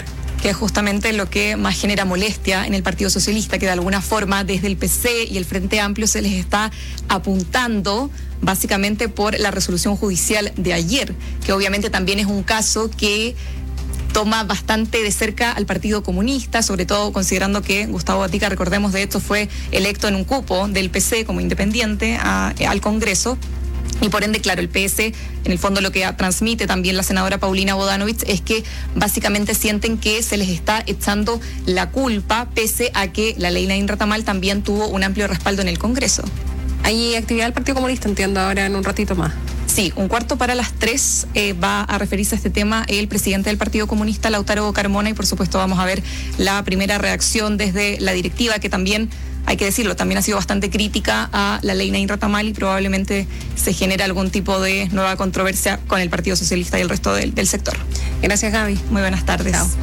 que es justamente lo que más genera molestia en el Partido Socialista, que de alguna forma desde el P C y el Frente Amplio se les está apuntando básicamente por la resolución judicial de ayer, que obviamente también es un caso que toma bastante de cerca al Partido Comunista, sobre todo considerando que Gustavo Gatica, recordemos, de hecho fue electo en un cupo del P C como independiente a, al Congreso. Y por ende, claro, el P S, en el fondo lo que transmite también la senadora Paulina Bodanovich es que básicamente sienten que se les está echando la culpa, pese a que la ley Laín Retamal también tuvo un amplio respaldo en el Congreso. Hay actividad del Partido Comunista, entiendo, ahora en un ratito más. Sí, un cuarto para las tres eh, va a referirse a este tema el presidente del Partido Comunista, Lautaro Carmona, y por supuesto vamos a ver la primera reacción desde la directiva, que también, hay que decirlo, también ha sido bastante crítica a la ley Laín Retamal y probablemente se genere algún tipo de nueva controversia con el Partido Socialista y el resto del, del sector. Gracias, Gaby. Muy buenas tardes. Chao.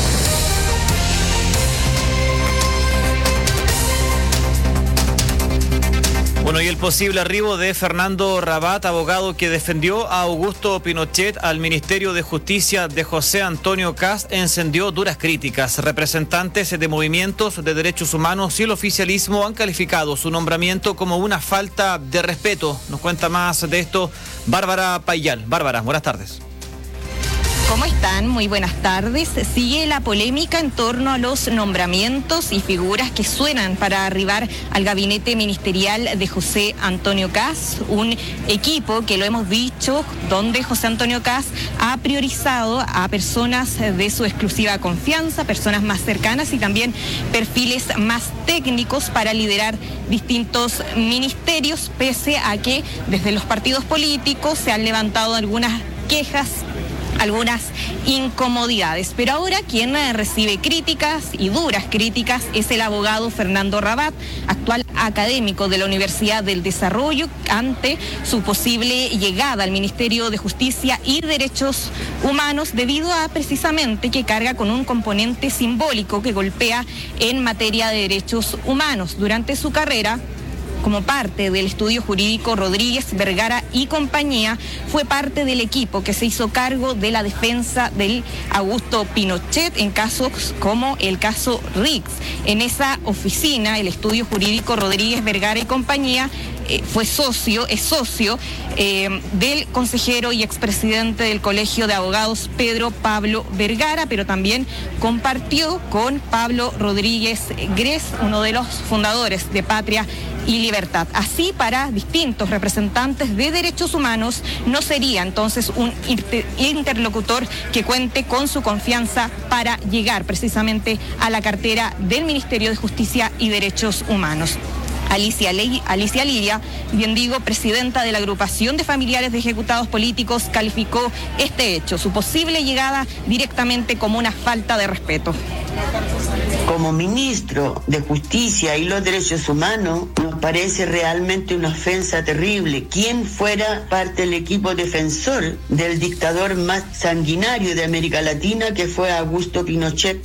Bueno, y el posible arribo de Fernando Rabat, abogado que defendió a Augusto Pinochet al Ministerio de Justicia de José Antonio Kast, encendió duras críticas. Representantes de movimientos de derechos humanos y el oficialismo han calificado su nombramiento como una falta de respeto. Nos cuenta más de esto Bárbara Payal. Bárbara, buenas tardes. ¿Cómo están? Muy buenas tardes. Sigue la polémica en torno a los nombramientos y figuras que suenan para arribar al gabinete ministerial de José Antonio Kast, un equipo que lo hemos dicho, donde José Antonio Kast ha priorizado a personas de su exclusiva confianza, personas más cercanas y también perfiles más técnicos para liderar distintos ministerios, pese a que desde los partidos políticos se han levantado algunas quejas, algunas incomodidades. Pero ahora quien recibe críticas y duras críticas es el abogado Fernando Rabat, actual académico de la Universidad del Desarrollo, ante su posible llegada al Ministerio de Justicia y Derechos Humanos, debido a precisamente que carga con un componente simbólico que golpea en materia de derechos humanos. Durante su carrera, como parte del estudio jurídico Rodríguez, Vergara y compañía, fue parte del equipo que se hizo cargo de la defensa del Augusto Pinochet en casos como el caso Riggs. En esa oficina, el estudio jurídico Rodríguez, Vergara y compañía, eh, fue socio, es socio eh, del consejero y expresidente del Colegio de Abogados Pedro Pablo Vergara, pero también compartió con Pablo Rodríguez Gres, uno de los fundadores de Patria y Libertad. Así, para distintos representantes de derechos humanos, no sería entonces un inter interlocutor que cuente con su confianza para llegar precisamente a la cartera del Ministerio de Justicia y Derechos Humanos. Alicia, Le Alicia Liria, bien digo, presidenta de la agrupación de familiares de ejecutados políticos, calificó este hecho, su posible llegada, directamente como una falta de respeto. Como ministro de Justicia y los Derechos Humanos, nos parece realmente una ofensa terrible. Quien fuera parte del equipo defensor del dictador más sanguinario de América Latina, que fue Augusto Pinochet.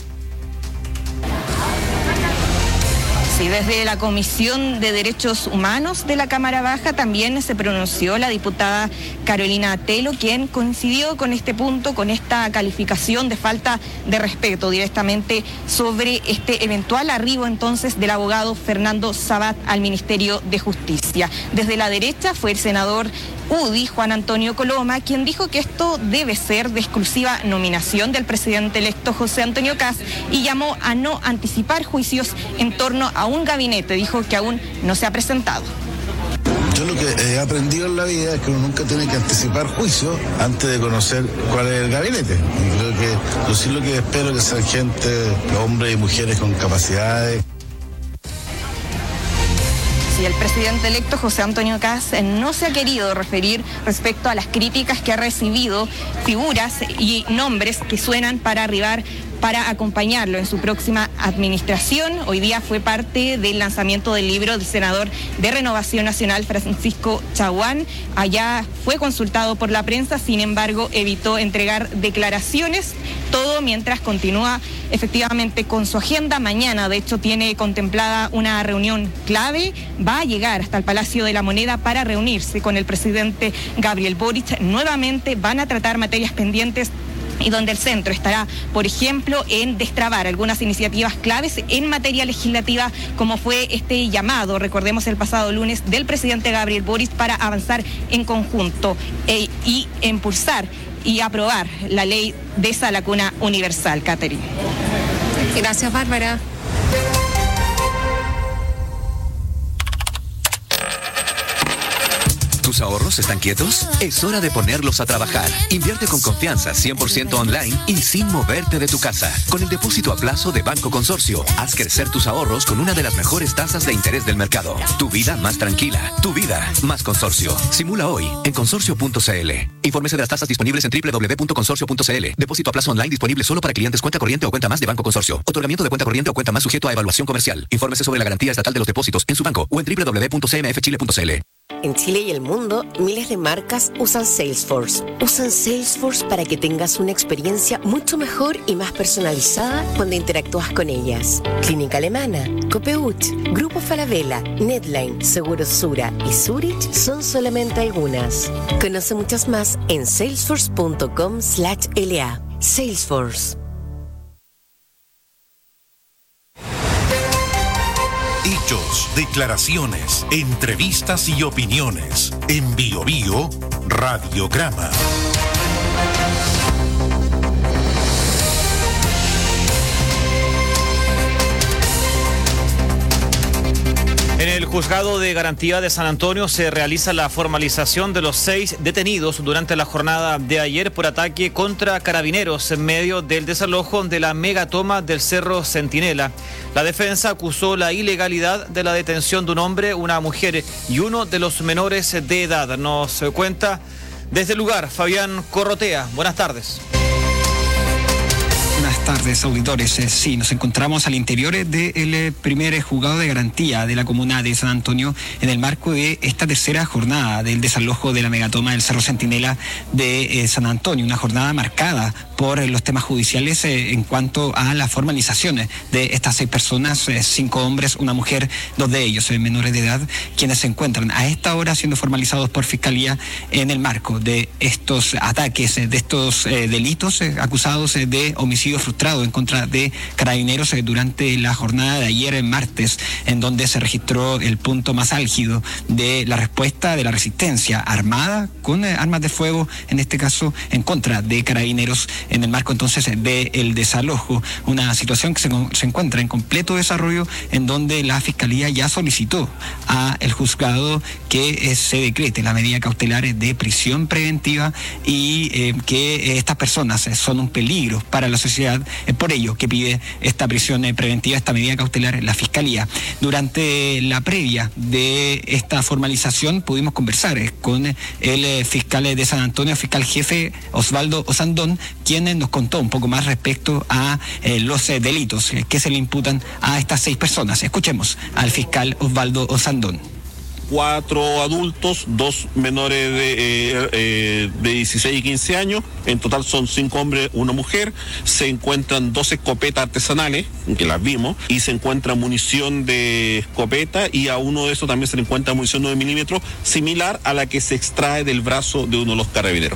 Y desde la Comisión de Derechos Humanos de la Cámara Baja también se pronunció la diputada Carolina Telo, quien coincidió con este punto, con esta calificación de falta de respeto directamente sobre este eventual arribo entonces del abogado Fernando Rabat al Ministerio de Justicia. Desde la derecha fue el senador U D I, Juan Antonio Coloma, quien dijo que esto debe ser de exclusiva nominación del presidente electo José Antonio Kast y llamó a no anticipar juicios en torno a un gabinete, dijo que aún no se ha presentado. Yo lo que he aprendido en la vida es que uno nunca tiene que anticipar juicios antes de conocer cuál es el gabinete. Y creo que yo sí lo que espero que sean gente, hombres y mujeres con capacidades. Y el presidente electo José Antonio Kast no se ha querido referir respecto a las críticas que ha recibido figuras y nombres que suenan para arribar, para acompañarlo en su próxima administración. Hoy día fue parte del lanzamiento del libro del senador de Renovación Nacional, Francisco Chaguán. Allá fue consultado por la prensa, sin embargo, evitó entregar declaraciones, todo mientras continúa efectivamente con su agenda. Mañana, de hecho, tiene contemplada una reunión clave. Va a llegar hasta el Palacio de la Moneda para reunirse con el presidente Gabriel Boric. Nuevamente van a tratar materias pendientes y donde el centro estará, por ejemplo, en destrabar algunas iniciativas claves en materia legislativa, como fue este llamado, recordemos el pasado lunes, del presidente Gabriel Boric para avanzar en conjunto e, y impulsar y aprobar la ley de esa lacuna universal. Catherine. Gracias, Bárbara. ¿Tus ahorros están quietos? Es hora de ponerlos a trabajar. Invierte con confianza, cien por ciento online y sin moverte de tu casa. Con el depósito a plazo de Banco Consorcio, haz crecer tus ahorros con una de las mejores tasas de interés del mercado. Tu vida más tranquila, tu vida más Consorcio. Simula hoy en consorcio punto c l. Infórmese de las tasas disponibles en doble u doble u doble u punto consorcio punto c l. Depósito a plazo online disponible solo para clientes cuenta corriente o cuenta más de Banco Consorcio. Otorgamiento de cuenta corriente o cuenta más sujeto a evaluación comercial. Infórmese sobre la garantía estatal de los depósitos en su banco o en doble u doble u doble u punto c m f chile punto c l. En Chile y el mundo, miles de marcas usan Salesforce. Usan Salesforce para que tengas una experiencia mucho mejor y más personalizada cuando interactúas con ellas. Clínica Alemana, Copeuch, Grupo Falabella, Netline, Seguros Sura y Zurich son solamente algunas. Conoce muchas más en salesforce punto com slash l a. Salesforce. Hechos, declaraciones, entrevistas y opiniones. En Bio Bio, Radiograma. En el Juzgado de Garantía de San Antonio se realiza la formalización de los seis detenidos durante la jornada de ayer por ataque contra carabineros en medio del desalojo de la megatoma del Cerro Centinela. La defensa acusó la ilegalidad de la detención de un hombre, una mujer y uno de los menores de edad. Nos cuenta desde el lugar Fabián Corrotea. Buenas tardes. Buenas tardes, auditores. Eh, sí, nos encontramos al interior del eh, primer juzgado de garantía de la comuna de San Antonio en el marco de esta tercera jornada del desalojo de la megatoma del Cerro Centinela de eh, San Antonio, una jornada marcada por eh, los temas judiciales eh, en cuanto a las formalizaciones de estas seis personas, eh, cinco hombres, una mujer, dos de ellos eh, menores de edad, quienes se encuentran a esta hora siendo formalizados por Fiscalía en el marco de estos ataques, eh, de estos eh, delitos eh, acusados eh, de homicidio frustrado en contra de carabineros eh, durante la jornada de ayer, en martes, en donde se registró el punto más álgido de la respuesta de la resistencia armada con eh, armas de fuego, en este caso en contra de carabineros, en el marco entonces del desalojo, una situación que se, se encuentra en completo desarrollo, en donde la Fiscalía ya solicitó a el juzgado que eh, se decrete la medida cautelar de prisión preventiva y eh, que eh, estas personas eh, son un peligro para la sociedad. Es por ello que pide esta prisión eh, preventiva, esta medida cautelar, la Fiscalía. Durante la previa de esta formalización pudimos conversar eh, con el eh, fiscal de San Antonio, fiscal jefe Osvaldo Osandón, quien eh, nos contó un poco más respecto a eh, los eh, delitos eh, que se le imputan a estas seis personas. Escuchemos al fiscal Osvaldo Osandón. Cuatro adultos, dos menores de, eh, eh, de dieciséis y quince años, en total son cinco hombres, una mujer. Se encuentran dos escopetas artesanales, que las vimos, y se encuentra munición de escopeta, y a uno de esos también se le encuentra munición nueve milímetros, similar a la que se extrae del brazo de uno de los carabineros.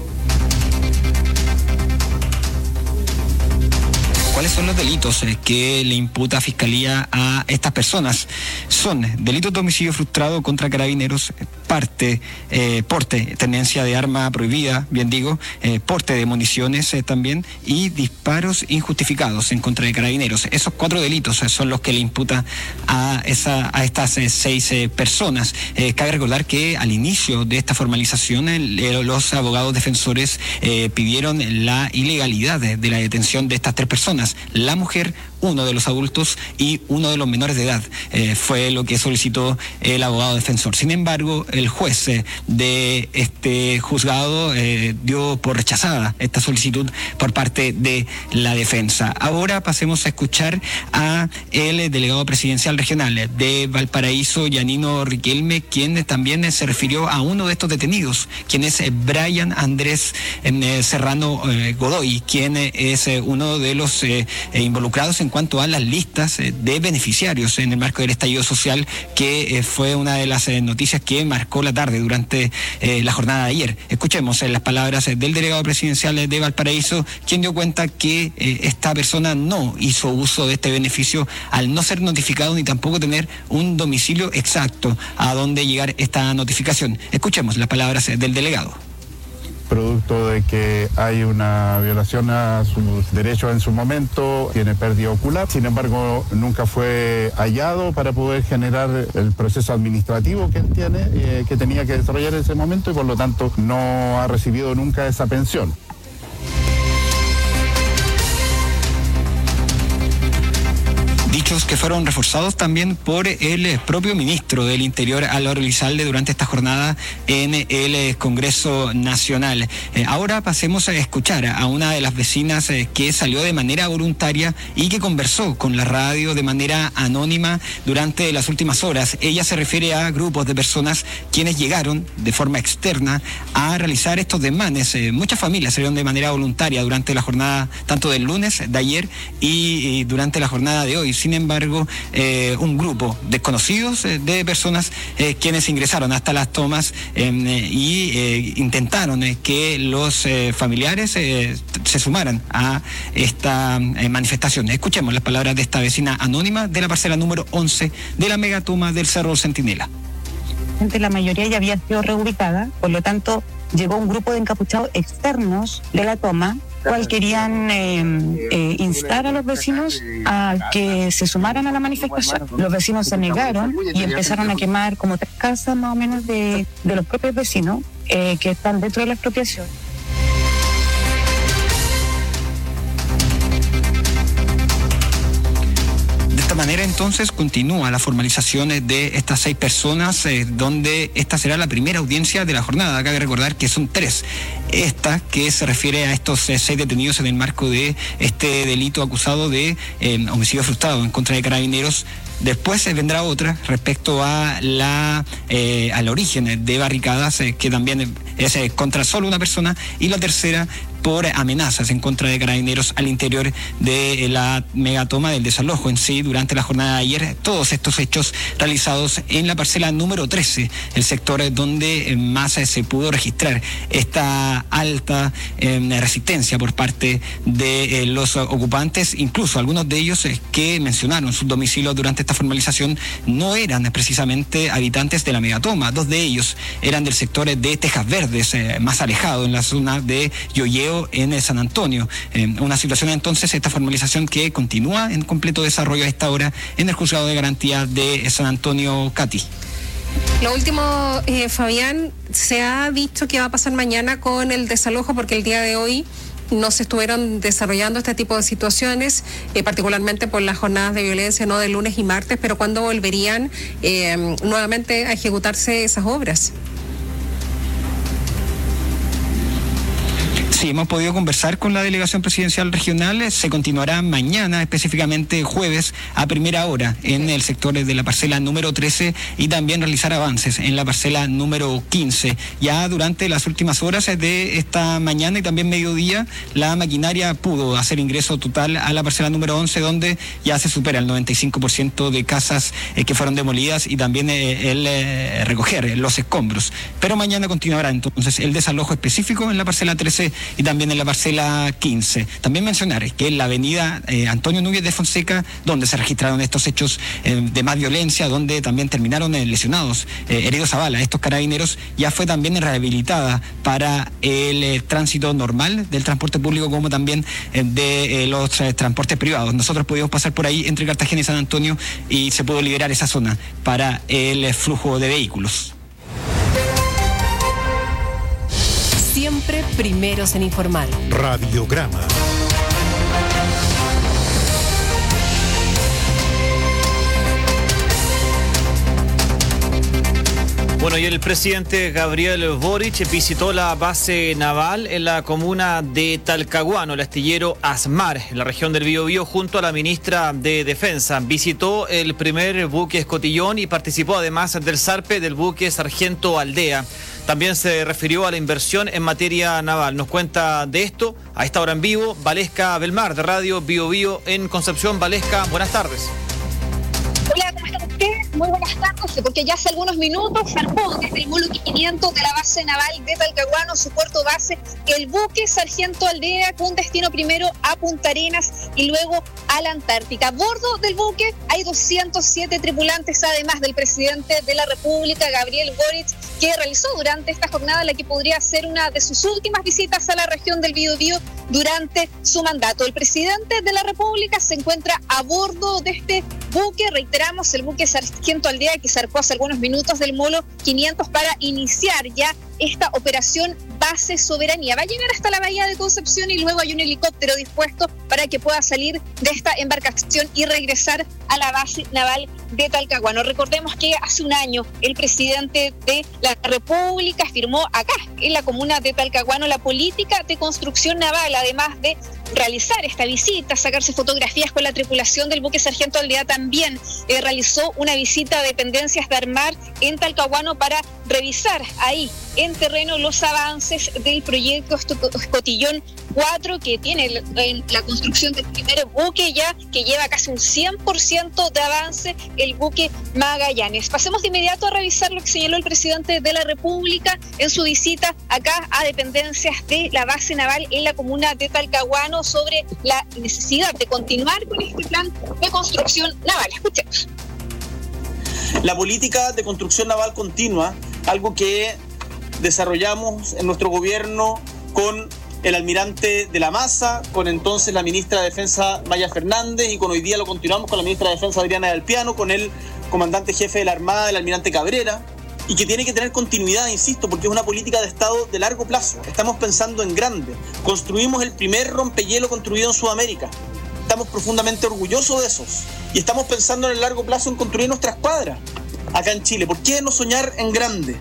¿Cuáles son los delitos eh, que le imputa Fiscalía a estas personas? Son delitos de homicidio frustrado contra carabineros, parte, eh, porte, tenencia de arma prohibida, bien digo, eh, porte de municiones eh, también, y disparos injustificados en contra de carabineros. Esos cuatro delitos eh, son los que le imputa a, esa, a estas eh, seis eh, personas. Eh, cabe recordar que al inicio de esta formalización eh, los abogados defensores eh, pidieron la ilegalidad de, de la detención de estas tres personas. La mujer, uno de los adultos y uno de los menores de edad. Eh, fue lo que solicitó el abogado defensor. Sin embargo, el juez eh, de este juzgado eh, dio por rechazada esta solicitud por parte de la defensa. Ahora pasemos a escuchar a el delegado presidencial regional de Valparaíso, Yanino Riquelme, quien también se refirió a uno de estos detenidos, quien es Brian Andrés eh, Serrano eh, Godoy, quien es eh, uno de los eh, involucrados en cuanto a las listas de beneficiarios en el marco del estallido social, que eh, fue una de las eh, noticias que marcó la tarde durante eh, la jornada de ayer. Escuchemos eh, las palabras eh, del delegado presidencial de Valparaíso, quien dio cuenta que eh, esta persona no hizo uso de este beneficio al no ser notificado ni tampoco tener un domicilio exacto a donde llegar esta notificación. Escuchemos las palabras eh, del delegado. Producto de que hay una violación a sus derechos en su momento, tiene pérdida ocular, sin embargo nunca fue hallado para poder generar el proceso administrativo que él tiene, eh, que tenía que desarrollar en ese momento, y por lo tanto no ha recibido nunca esa pensión. Dichos que fueron reforzados también por el propio ministro del Interior, Álvaro Elizalde, durante esta jornada en el Congreso Nacional. Eh, ahora pasemos a escuchar a una de las vecinas eh, que salió de manera voluntaria y que conversó con la radio de manera anónima durante las últimas horas. Ella se refiere a grupos de personas quienes llegaron de forma externa a realizar estos desmanes. Eh, muchas familias salieron de manera voluntaria durante la jornada, tanto del lunes de ayer y, y durante la jornada de hoy. Sin embargo, eh, un grupo desconocidos eh, de personas eh, quienes ingresaron hasta las tomas eh, y eh, intentaron eh, que los eh, familiares eh, se sumaran a esta eh, manifestación. Escuchemos las palabras de esta vecina anónima de la parcela número once de la megatoma del Cerro Centinela. La mayoría ya había sido reubicada, por lo tanto llegó un grupo de encapuchados externos de la toma, cual querían eh, eh, instar a los vecinos a que se sumaran a la manifestación. Los vecinos se negaron y empezaron a quemar como tres casas más o menos de, de los propios vecinos eh, que están dentro de la expropiación. De esta manera entonces continúa la formalización de estas seis personas, eh, donde esta será la primera audiencia de la jornada. Cabe recordar que son tres. Esta que se refiere a estos eh, seis detenidos en el marco de este delito acusado de eh, homicidio frustrado en contra de carabineros. Después eh, vendrá otra respecto a la eh, al origen de barricadas, eh, que también es eh, contra solo una persona, y la tercera por amenazas en contra de carabineros al interior de la megatoma del desalojo en sí durante la jornada de ayer. Todos estos hechos realizados en la parcela número trece, el sector donde más se pudo registrar esta alta eh, resistencia por parte de eh, los ocupantes. Incluso algunos de ellos eh, que mencionaron sus domicilios durante esta formalización no eran precisamente habitantes de la megatoma. Dos de ellos eran del sector de Tejas Verdes, eh, más alejado en la zona de Yoyeo, en San Antonio. Eh, una situación entonces, esta formalización que continúa en completo desarrollo a esta hora en el Juzgado de Garantía de San Antonio, Katy. Lo último, eh, Fabián, se ha dicho que va a pasar mañana con el desalojo, porque el día de hoy no se estuvieron desarrollando este tipo de situaciones, eh, particularmente por las jornadas de violencia, no de lunes y martes, pero ¿cuándo volverían eh, nuevamente a ejecutarse esas obras? Sí, hemos podido conversar con la delegación presidencial regional. Se continuará mañana, específicamente jueves, a primera hora en el sector de la parcela número trece, y también realizar avances en la parcela número quince. Ya durante las últimas horas de esta mañana y también mediodía, la maquinaria pudo hacer ingreso total a la parcela número once, donde ya se supera el noventa y cinco por ciento de casas eh, que fueron demolidas, y también eh, el eh, recoger los escombros. Pero mañana continuará entonces el desalojo específico en la parcela trece y también en la parcela quince. También mencionar que en la avenida eh, Antonio Núñez de Fonseca, donde se registraron estos hechos eh, de más violencia, donde también terminaron eh, lesionados, eh, heridos a bala, estos carabineros, ya fue también rehabilitada para el eh, tránsito normal del transporte público, como también eh, de eh, los eh, transportes privados. Nosotros pudimos pasar por ahí entre Cartagena y San Antonio y se pudo liberar esa zona para el eh, flujo de vehículos. Siempre primeros en informar. Radiograma. Bueno, y el presidente Gabriel Boric visitó la base naval en la comuna de Talcahuano, el astillero Asmar, en la región del Biobío, junto a la ministra de Defensa. Visitó el primer buque escotillón y participó además del zarpe del buque Sargento Aldea. también se refirió a la inversión en materia naval. Nos cuenta de esto a esta hora en vivo Valesca Belmar, de Radio Bio Bio en Concepción. Valesca, buenas tardes. Hola, ¿cómo están ustedes? Muy buenas tardes, porque ya hace algunos minutos zarpó desde el vuelo quinientos de la base naval de Talcahuano, su puerto base, el buque Sargento Aldea, con destino primero a Punta Arenas y luego a la Antártica. A bordo del buque hay doscientos siete tripulantes, además del presidente de la República, Gabriel Boric, que realizó durante esta jornada la que podría ser una de sus últimas visitas a la región del Biobío durante su mandato. El presidente de la República se encuentra a bordo de este buque, reiteramos, el buque Sargento Aldea, que zarpó hace algunos minutos del Molo quinientos para iniciar ya esta operación Base Soberanía. Va a llegar hasta la bahía de Concepción y luego hay un helicóptero dispuesto para que pueda salir de esta embarcación y regresar a la base naval de Talcahuano. Recordemos que hace un año el presidente de la República firmó acá, en la comuna de Talcahuano, la política de construcción naval, además de realizar esta visita, sacarse fotografías con la tripulación del buque Sargento Aldea. También eh, realizó una visita a dependencias de Armar en Talcahuano para revisar ahí en terreno los avances del proyecto Escotillón cuatro, que tiene en la construcción del primer buque ya, que lleva casi un cien por ciento de avance, el buque Magallanes. Pasemos de inmediato a revisar lo que señaló el presidente de la República en su visita acá a dependencias de la base naval en la comuna de Talcahuano sobre la necesidad de continuar con este plan de construcción naval. Escuchemos. La política de construcción naval continua, algo que desarrollamos en nuestro gobierno con el almirante de la Maza, con entonces la ministra de Defensa Maya Fernández, y con hoy día lo continuamos con la ministra de Defensa Adriana del Piano, con el comandante jefe de la Armada, el almirante Cabrera, y que tiene que tener continuidad, insisto, porque es una política de Estado de largo plazo. Estamos pensando en grande. Construimos el primer rompehielo construido en Sudamérica. Estamos profundamente orgullosos de esos. Y estamos pensando en el largo plazo en construir nuestra escuadra acá en Chile. ¿Por qué no soñar en grande?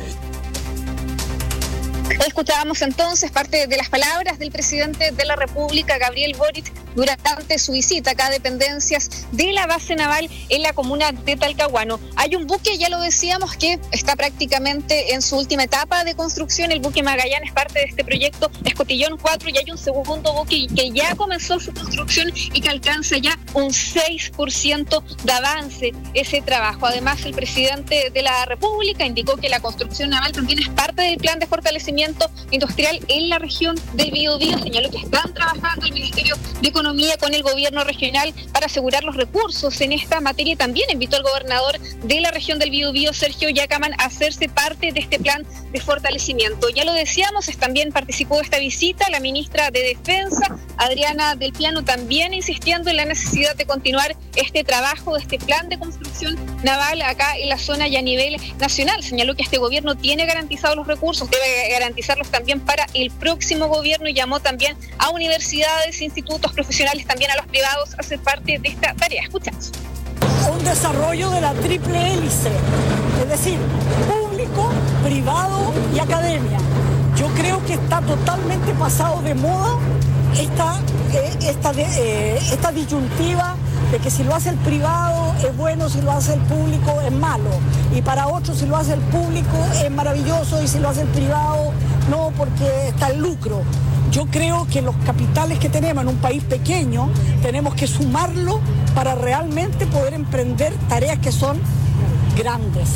Escuchábamos entonces parte de las palabras del presidente de la República, Gabriel Boric, durante su visita acá a dependencias de la base naval en la comuna de Talcahuano. Hay un buque, ya lo decíamos, que está prácticamente en su última etapa de construcción, el buque Magallanes, parte de este proyecto Escotillón cuatro, y hay un segundo buque que ya comenzó su construcción y que alcanza ya un seis por ciento de avance ese trabajo. Además, el presidente de la República indicó que la construcción naval también es parte del plan de fortalecimiento industrial en la región del Biobío. Señaló que están trabajando el Ministerio de Economía con el gobierno regional para asegurar los recursos en esta materia. También invitó al gobernador de la región del Biobío, Sergio Yacaman, a hacerse parte de este plan de fortalecimiento. Ya lo decíamos, también participó de esta visita la ministra de Defensa, Adriana del Piano, también insistiendo en la necesidad de continuar este trabajo, de este plan de construcción naval acá en la zona y a nivel nacional. Señaló que este gobierno tiene garantizados los recursos, debe garantizarlos también para el próximo gobierno, y llamó también a universidades, institutos profesionales, también a los privados a ser parte de esta tarea. Escuchamos. Un desarrollo de la triple hélice, es decir, público, privado y academia. Yo creo que está totalmente pasado de moda esta, eh, esta, eh, esta disyuntiva de que si lo hace el privado es bueno, si lo hace el público es malo, y para otros si lo hace el público es maravilloso y si lo hace el privado no, porque está el lucro. Yo creo que los capitales que tenemos en un país pequeño tenemos que sumarlo para realmente poder emprender tareas que son grandes.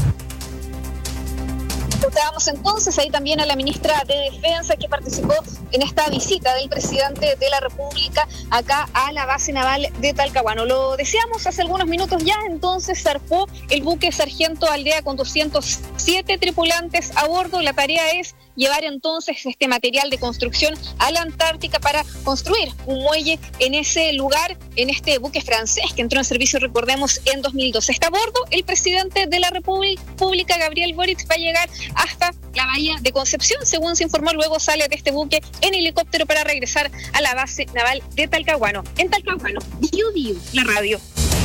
Escuchábamos entonces ahí también a la ministra de Defensa, que participó en esta visita del presidente de la República acá a la base naval de Talcahuano. Lo decíamos hace algunos minutos ya, entonces zarpó el buque Sargento Aldea con doscientos siete tripulantes a bordo. La tarea es llevar entonces este material de construcción a la Antártica para construir un muelle en ese lugar, en este buque francés que entró en servicio, recordemos, en dos mil doce. Está a bordo el presidente de la República, Gabriel Boric, va a llegar hasta la bahía de Concepción, según se informó. Luego sale de este buque en helicóptero para regresar a la base naval de Talcahuano. En Talcahuano, Bio Bio, la radio.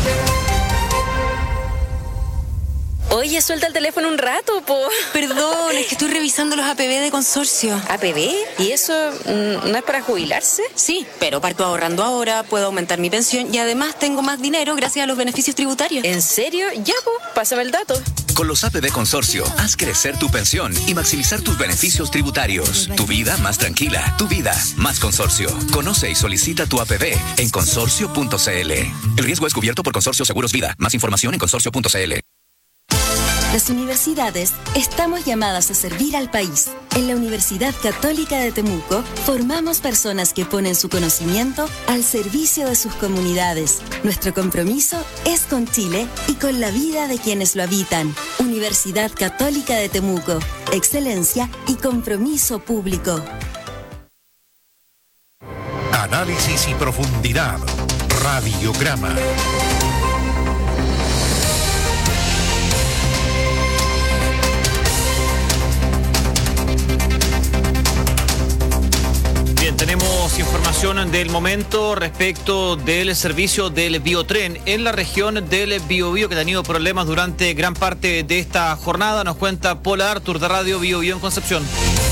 Oye, suelta el teléfono un rato, po. Perdón, es que estoy revisando los A P B de consorcio. ¿A P B? ¿Y eso mm, no es para jubilarse? Sí, pero parto ahorrando ahora, puedo aumentar mi pensión y además tengo más dinero gracias a los beneficios tributarios. ¿En serio? Ya, po, pásame el dato. Con los A P B Consorcio, haz crecer tu pensión y maximizar tus beneficios tributarios. Tu vida más tranquila, tu vida más consorcio. Conoce y solicita tu A P B en consorcio punto c l. El riesgo es cubierto por Consorcio Seguros Vida. Más información en consorcio punto c l. Las universidades estamos llamadas a servir al país. En la Universidad Católica de Temuco formamos personas que ponen su conocimiento al servicio de sus comunidades. Nuestro compromiso es con Chile y con la vida de quienes lo habitan. Universidad Católica de Temuco. Excelencia y compromiso público. Análisis y profundidad. Radiograma. Bien, tenemos información del momento respecto del servicio del Biotren en la región del Biobío, que ha tenido problemas durante gran parte de esta jornada. Nos cuenta Paula Artur de Radio Biobío en Concepción.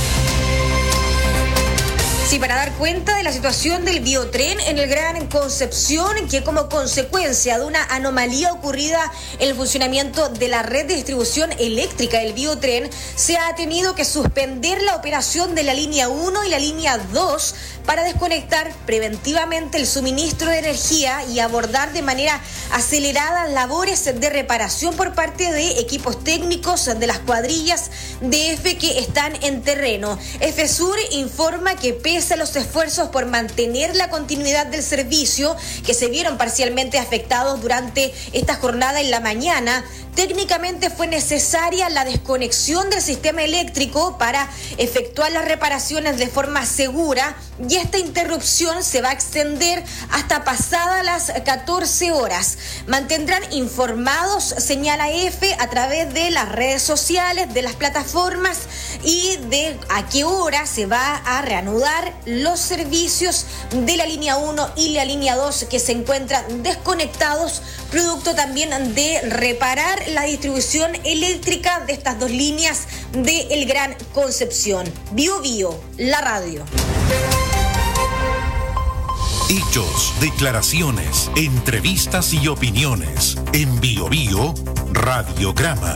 Sí, para dar cuenta de la situación del Biotren en el Gran Concepción, que como consecuencia de una anomalía ocurrida en el funcionamiento de la red de distribución eléctrica del Biotren, se ha tenido que suspender la operación de la línea uno y la línea dos para desconectar preventivamente el suministro de energía y abordar de manera acelerada labores de reparación por parte de equipos técnicos de las cuadrillas de F que están en terreno. FSUR informa que pese a los esfuerzos por mantener la continuidad del servicio, que se vieron parcialmente afectados durante esta jornada en la mañana, técnicamente fue necesaria la desconexión del sistema eléctrico para efectuar las reparaciones de forma segura, y esta interrupción se va a extender hasta pasadas las catorce horas. Mantendrán informados, señala F, a través de las redes sociales, de las plataformas y de a qué hora se va a reanudar los servicios de la línea uno y la línea dos que se encuentran desconectados, producto también de reparar la distribución eléctrica de estas dos líneas de El Gran Concepción. Bio Bio, la radio. Hechos, declaraciones, entrevistas y opiniones. En Bio Bio, Radiograma.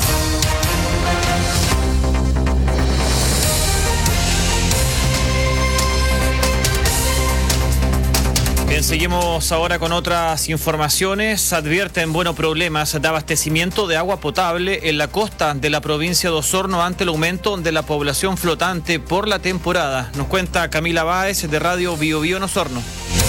Bien, seguimos ahora con otras informaciones. Advierten, bueno, problemas de abastecimiento de agua potable en la costa de la provincia de Osorno ante el aumento de la población flotante por la temporada. Nos cuenta Camila Báez de Radio Bio Bio en Osorno.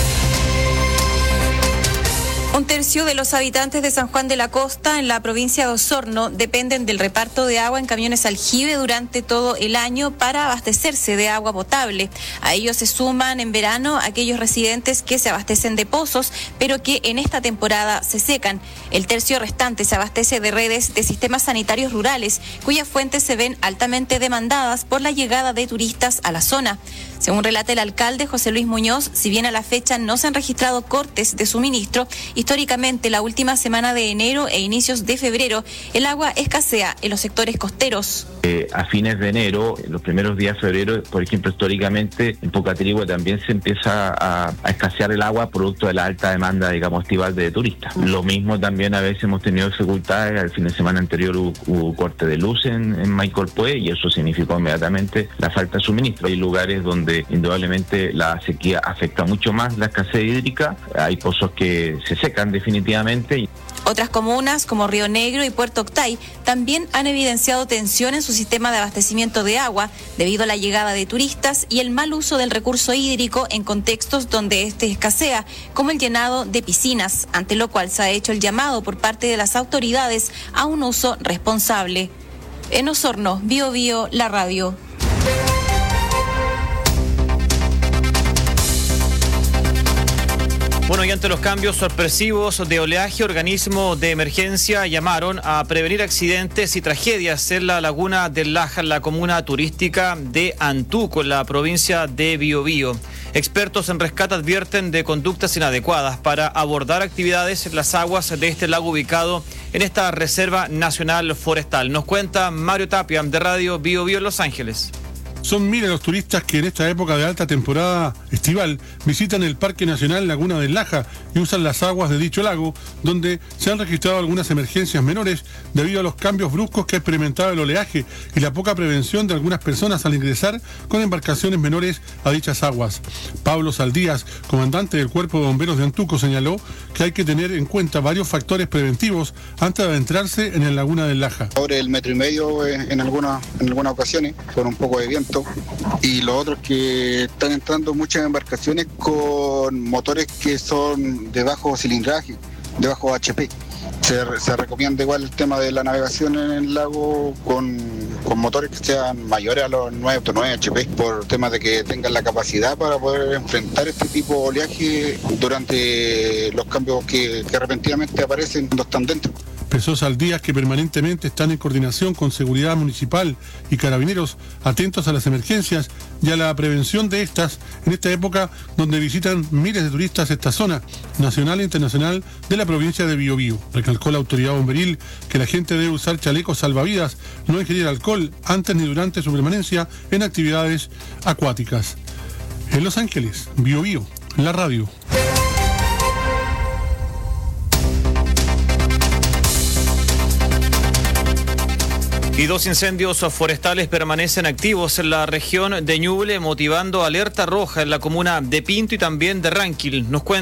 Un tercio de los habitantes de San Juan de la Costa, en la provincia de Osorno, dependen del reparto de agua en camiones aljibe durante todo el año para abastecerse de agua potable. A ellos se suman en verano aquellos residentes que se abastecen de pozos, pero que en esta temporada se secan. El tercio restante se abastece de redes de sistemas sanitarios rurales, cuyas fuentes se ven altamente demandadas por la llegada de turistas a la zona. Según relata el alcalde José Luis Muñoz, si bien a la fecha no se han registrado cortes de suministro, históricamente la última semana de enero e inicios de febrero, el agua escasea en los sectores costeros. Eh, a fines de enero, los primeros días de febrero, por ejemplo, históricamente en Pocatrigua también se empieza a, a escasear el agua producto de la alta demanda, digamos, estival de turistas. Uh-huh. Lo mismo también a veces hemos tenido dificultades, al fin de semana anterior hubo, hubo corte de luz en, en Maicolpué y eso significó inmediatamente la falta de suministro. Hay lugares donde indudablemente la sequía afecta mucho más la escasez hídrica, hay pozos que se secan definitivamente. Otras comunas como Río Negro y Puerto Octay también han evidenciado tensión en su sistema de abastecimiento de agua debido a la llegada de turistas y el mal uso del recurso hídrico en contextos donde este escasea, como el llenado de piscinas, ante lo cual se ha hecho el llamado por parte de las autoridades a un uso responsable. En Osorno, Bio Bio, la radio. Bueno, y ante los cambios sorpresivos de oleaje, organismos de emergencia llamaron a prevenir accidentes y tragedias en la laguna del Laja, en la comuna turística de Antuco, en la provincia de Biobío. Expertos en rescate advierten de conductas inadecuadas para abordar actividades en las aguas de este lago ubicado en esta Reserva Nacional Forestal. Nos cuenta Mario Tapia de Radio Biobío en Los Ángeles. Son miles los turistas que en esta época de alta temporada estival visitan el Parque Nacional Laguna del Laja y usan las aguas de dicho lago, donde se han registrado algunas emergencias menores debido a los cambios bruscos que ha experimentado el oleaje y la poca prevención de algunas personas al ingresar con embarcaciones menores a dichas aguas. Pablo Saldías, comandante del Cuerpo de Bomberos de Antuco, señaló que hay que tener en cuenta varios factores preventivos antes de adentrarse en el Laguna del Laja. Sobre el metro y medio eh, en algunas en algunas ocasiones, con un poco de viento, y lo otro es que están entrando muchas embarcaciones con motores que son de bajo cilindraje, de bajo H P. Se, se recomienda igual el tema de la navegación en el lago con, con motores que sean mayores a los nueve punto nueve H P, por temas de que tengan la capacidad para poder enfrentar este tipo de oleaje durante los cambios que, que repentinamente aparecen cuando están dentro. Expresó Saldías que permanentemente están en coordinación con Seguridad Municipal y Carabineros, atentos a las emergencias y a la prevención de estas en esta época donde visitan miles de turistas esta zona nacional e internacional de la provincia de Biobío. Recalcó la autoridad bomberil que la gente debe usar chalecos salvavidas, no ingerir alcohol antes ni durante su permanencia en actividades acuáticas. En Los Ángeles, Biobío, la radio. Y dos incendios forestales permanecen activos en la región de Ñuble, motivando alerta roja en la comuna de Pinto y también de Ranquil. Nos cuenta